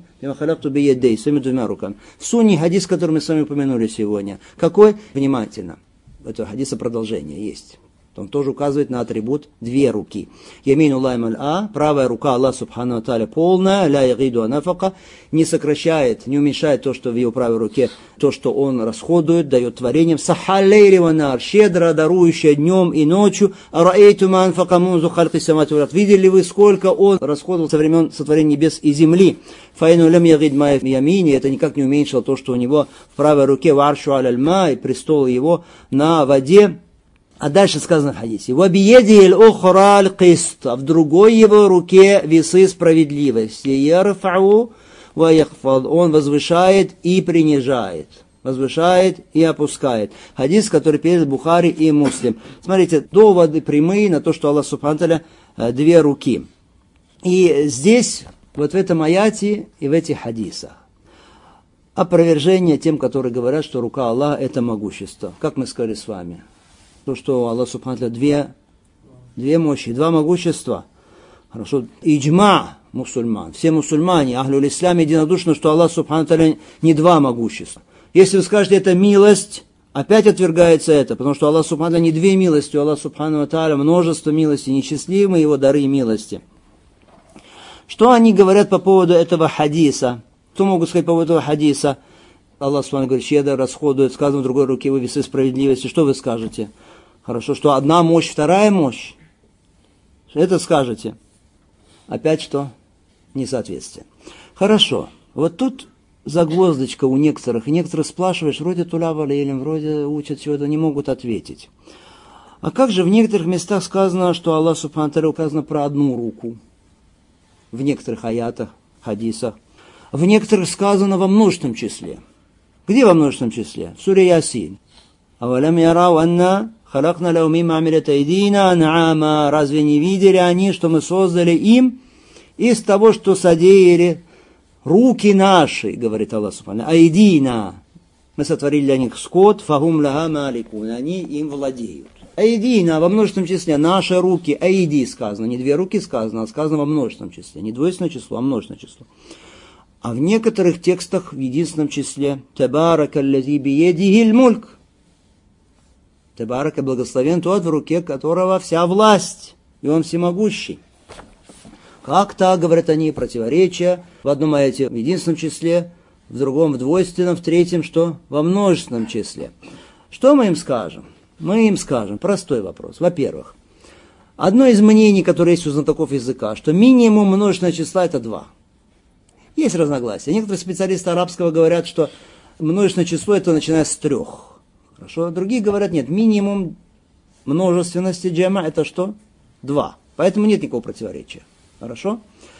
двумя руками? В Сунне хадис, который мы с вами упомянули сегодня. Какой? Внимательно. Это хадиса продолжение есть. Он тоже указывает на атрибут две руки. Ямину лаймаль правая рука Аллаха субхану ва тааля полная, ля ягиду анафака, не сокращает, не уменьшает то, что в его правой руке, то, что он расходует, дает творениям. Сахаллейли ванар, щедро дарующая днем и ночью. Араэйту ма анфака мунзу халки самавати вал ард. Видели вы, сколько он расходовал со времен сотворения небес и земли? Фаину лям ягид ма ямини, это никак не уменьшило то, что у него в правой руке варшу аль май, престол его на воде. А дальше сказано в хадисе. «Вабиедиэль охраль кист», а в другой его руке весы справедливости. «Ярфау ва яхфад», он возвышает и принижает. Возвышает и опускает. Хадис, который передает Бухари и Муслим. Смотрите, доводы прямые на то, что Аллах субхану ва тааля две руки. И здесь, вот в этом аяте и в этих хадисах, опровержение тем, которые говорят, что рука Аллаха это могущество. Как мы сказали с вами? То, что Аллах субхану ва тааля две мощи, два могущества. Хорошо. Иджма мусульман. Все мусульмане, ахлюль ислам, единодушно, что Аллах субхану ва тааля не два могущества. Если вы скажете, это милость, опять отвергается это, потому что Аллах субхану ва тааля не две милости, у Аллаха субхану ва тааля множество милостей, нечислимые его дары милости. Что они говорят по поводу этого хадиса? Что могут сказать по поводу этого хадиса? Аллах субхану говорит, щедро расходует, сказано в другой руке вы весы справедливости. Что вы скажете? Хорошо, что одна мощь, вторая мощь. Это скажете. Опять что? Несоответствие. Хорошо. Вот тут загвоздочка у некоторых. И некоторых спрашиваешь, вроде туля валилем, вроде учат чего-то, не могут ответить. А как же в некоторых местах сказано, что Аллах субхану ва тааля указано про одну руку? В некоторых аятах, хадисах. В некоторых сказано во множественном числе. Где во множественном числе? В суре Ясин. «Авалям ярау анна халакна лау мимма амилят айдина ан'ама». Разве не видели они, что мы создали им из того, что содеяли руки наши, говорит Аллах Субхану, айдина, мы сотворили для них скот, фагум ляха маликун, они им владеют. Айдина во множественном числе, наши руки, айди сказано, не две руки сказано, а сказано во множественном числе, не двойственное число, а множественное число. А в некоторых текстах в единственном числе табарака аллази биедихиль мульк. Табарака благословен тот, в руке которого вся власть, и он всемогущий. Как так, говорят они, противоречия. В одном аяте в единственном числе, в другом в двойственном, в третьем что? Во множественном числе. Что мы им скажем? Мы им скажем, простой вопрос. Во-первых, одно из мнений, которое есть у знатоков языка, что минимум множественного числа это 2. Есть разногласия. Некоторые специалисты арабского говорят, что множественное число это начиная с 3. Хорошо? Другие говорят, нет, минимум множественности джама это что? 2. Поэтому нет никакого противоречия. Хорошо?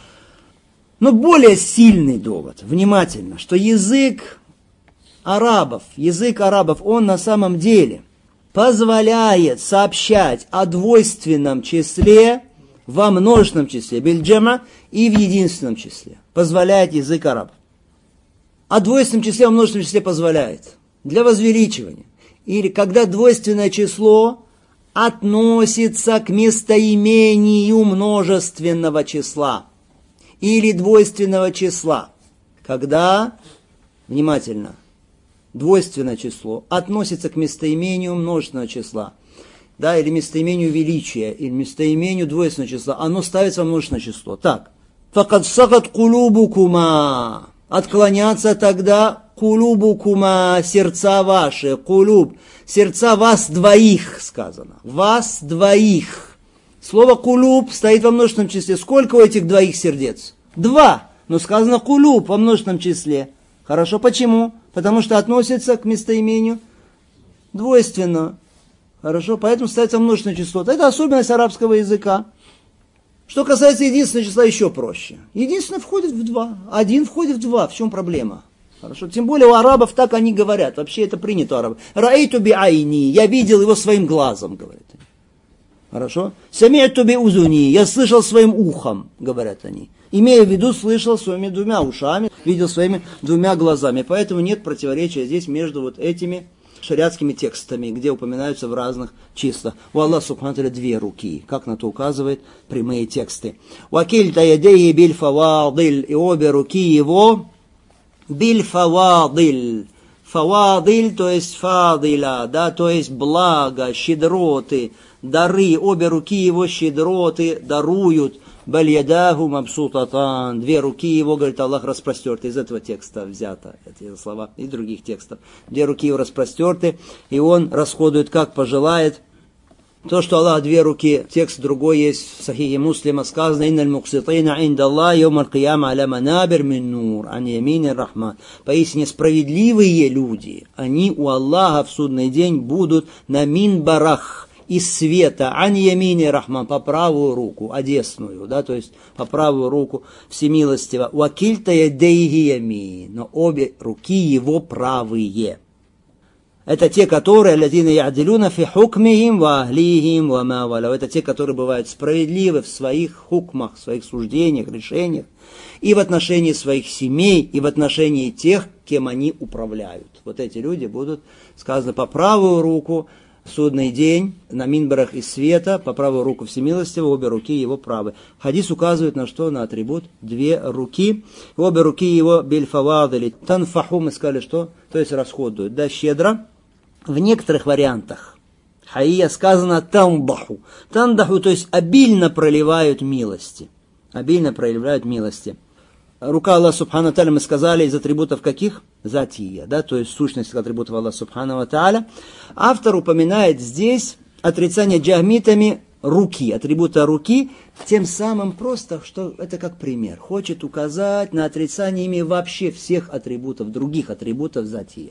Но более сильный довод, внимательно, что язык арабов, он на самом деле позволяет сообщать о двойственном числе во множественном числе, бильджама, и в единственном числе. Позволяет язык арабов. О двойственном числе во множественном числе позволяет. Для возвеличивания. Или когда двойственное число относится к местоимению множественного числа. Или двойственного числа. Когда, внимательно, двойственное число относится к местоимению множественного числа. Да, или местоимению величия, или местоимению двойственного числа. Оно ставится во множественное число. Так. «Факад сагат кулубукума». Отклоняться тогда кулубукума, сердца ваши, кулуб, сердца вас двоих, сказано. Вас двоих. Слово кулуб стоит во множественном числе. Сколько у этих двоих сердец? 2. Но сказано кулуб во множественном числе. Хорошо, почему? Потому что относится к местоимению двойственно. Хорошо, поэтому ставится множественное число. Это особенность арабского языка. Что касается единственного числа, еще проще. Единственное входит в 2. 1 входит в 2. В чем проблема? Хорошо. Тем более у арабов так они говорят. Вообще это принято у арабов. Раэйту би айни. Я видел его своим глазом, говорят они. Хорошо. Сами'ту би узуни. Я слышал своим ухом, говорят они. Имея в виду, слышал своими 2 ушами, видел своими 2 глазами. Поэтому нет противоречия здесь между вот этими шариатскими текстами, где упоминаются в разных числах. У Аллаха субхану ва тааля 2 руки, как на то указывают прямые тексты. Вакильта ядейи биль фавадиль, и обе руки его биль фавадиль. Фавадиль, то есть фадиля, да, то есть благо, щедроты, дары, обе руки его щедроты даруют. Баль-ядаху мабсутатан. 2 руки его, говорит Аллах, распростерты. Из этого текста взято эти слова, и других текстов. 2 руки его распростерты, и он расходует, как пожелает. То, что Аллах 2 руки, текст другой есть в Сахихе Муслима, сказано: «Инналь мукситина инда Аллах йомаль кияма аля манабир мин нур, ан ямини рахман». Поистине справедливые люди, они у Аллаха в судный день будут на минбарах из света, ан ямини рахман, по правую руку, одесную, да, то есть по правую руку всемилостиво. Вакильта ядейхи ямин, но обе руки его правые. Это те, которые лядина ядилюна фи хукмихим ва ахлихим ва ма валя. Это те, которые бывают справедливы в своих хукмах, в своих суждениях, решениях, и в отношении своих семей, и в отношении тех, кем они управляют. Вот эти люди будут, сказано, по правую руку в судный день, на минбарах из света, по правую руку всемилостивого, обе руки его правы. Хадис указывает на что? На атрибут 2 руки. Обе руки его бельфавадали. Танфаху, мы сказали, что? То есть расходуют. Да, щедро. В некоторых вариантах хаия сказано тандаху. Тандаху, то есть обильно проливают милости. Обильно проявляют милости. Рука Аллаха субхану ва тааля, мы сказали, из атрибутов каких? Затия, да, то есть сущность атрибутов Аллаха субхану ва тааля. Автор упоминает здесь отрицание джахмитами руки, атрибута руки, тем самым просто, что это как пример. Хочет указать на отрицание ими вообще всех атрибутов, других атрибутов затия.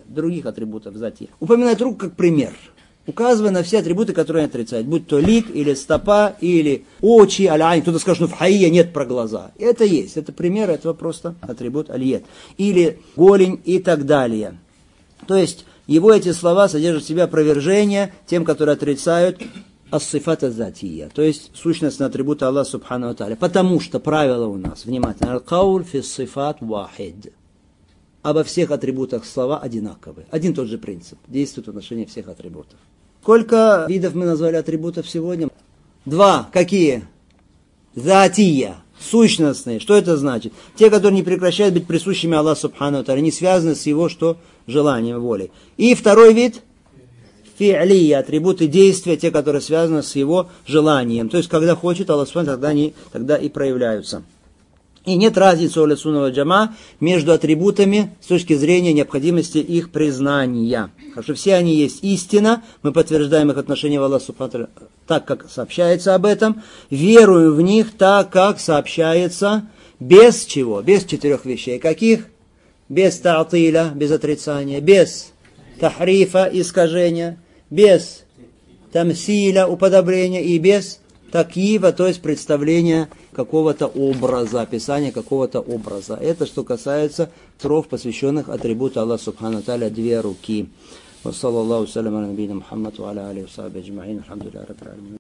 Упоминает руку как пример, указывая на все атрибуты, которые они отрицают. Будь то лик, или стопа, или очи, аль-айн. Кто-то скажет, что в хаия нет про глаза. Это есть, это пример, этого просто атрибут аль-ед. Или голень и так далее. То есть, его эти слова содержат в себе опровержение тем, которые отрицают ас-сифат аз-затия, то есть сущностные атрибуты Аллаха субхану ва тааля. Потому что правило у нас, внимательно, аль-кауль фис-сифат вахид. Обо всех атрибутах слова одинаковые. Один тот же принцип действует в отношении всех атрибутов. Сколько видов мы назвали атрибутов сегодня? 2. Какие? Затия. Сущностные. Что это значит? Те, которые не прекращают быть присущими Аллаху субхану ва тааля, не связаны с его что? Желанием, волей. И второй вид? Фи'лия. Атрибуты действия, те, которые связаны с его желанием. То есть, когда хочет Аллах субхану ва тааля, тогда и проявляются. И нет разницы у Ахлю-сунна валь джамаа между атрибутами с точки зрения необходимости их признания. Потому что все они есть истина, мы подтверждаем их отношение в Аллаху субхану ва тааля так, как сообщается об этом, веруем в них так, как сообщается, без чего? Без 4 вещей. Каких? Без та'тиля, без отрицания, без тахрифа, искажения, без тамсиля, уподобления и без такива, то есть представления какого-то образа, описания какого-то образа. Это что касается тров, посвященных атрибуту Аллаха субхану ва тааля 2 руки. Ва саллаллаху салям аля набийна Мухаммад ва аля алихи ва сахбихи аджмаин. Алхамдулиллахи раббил аламин.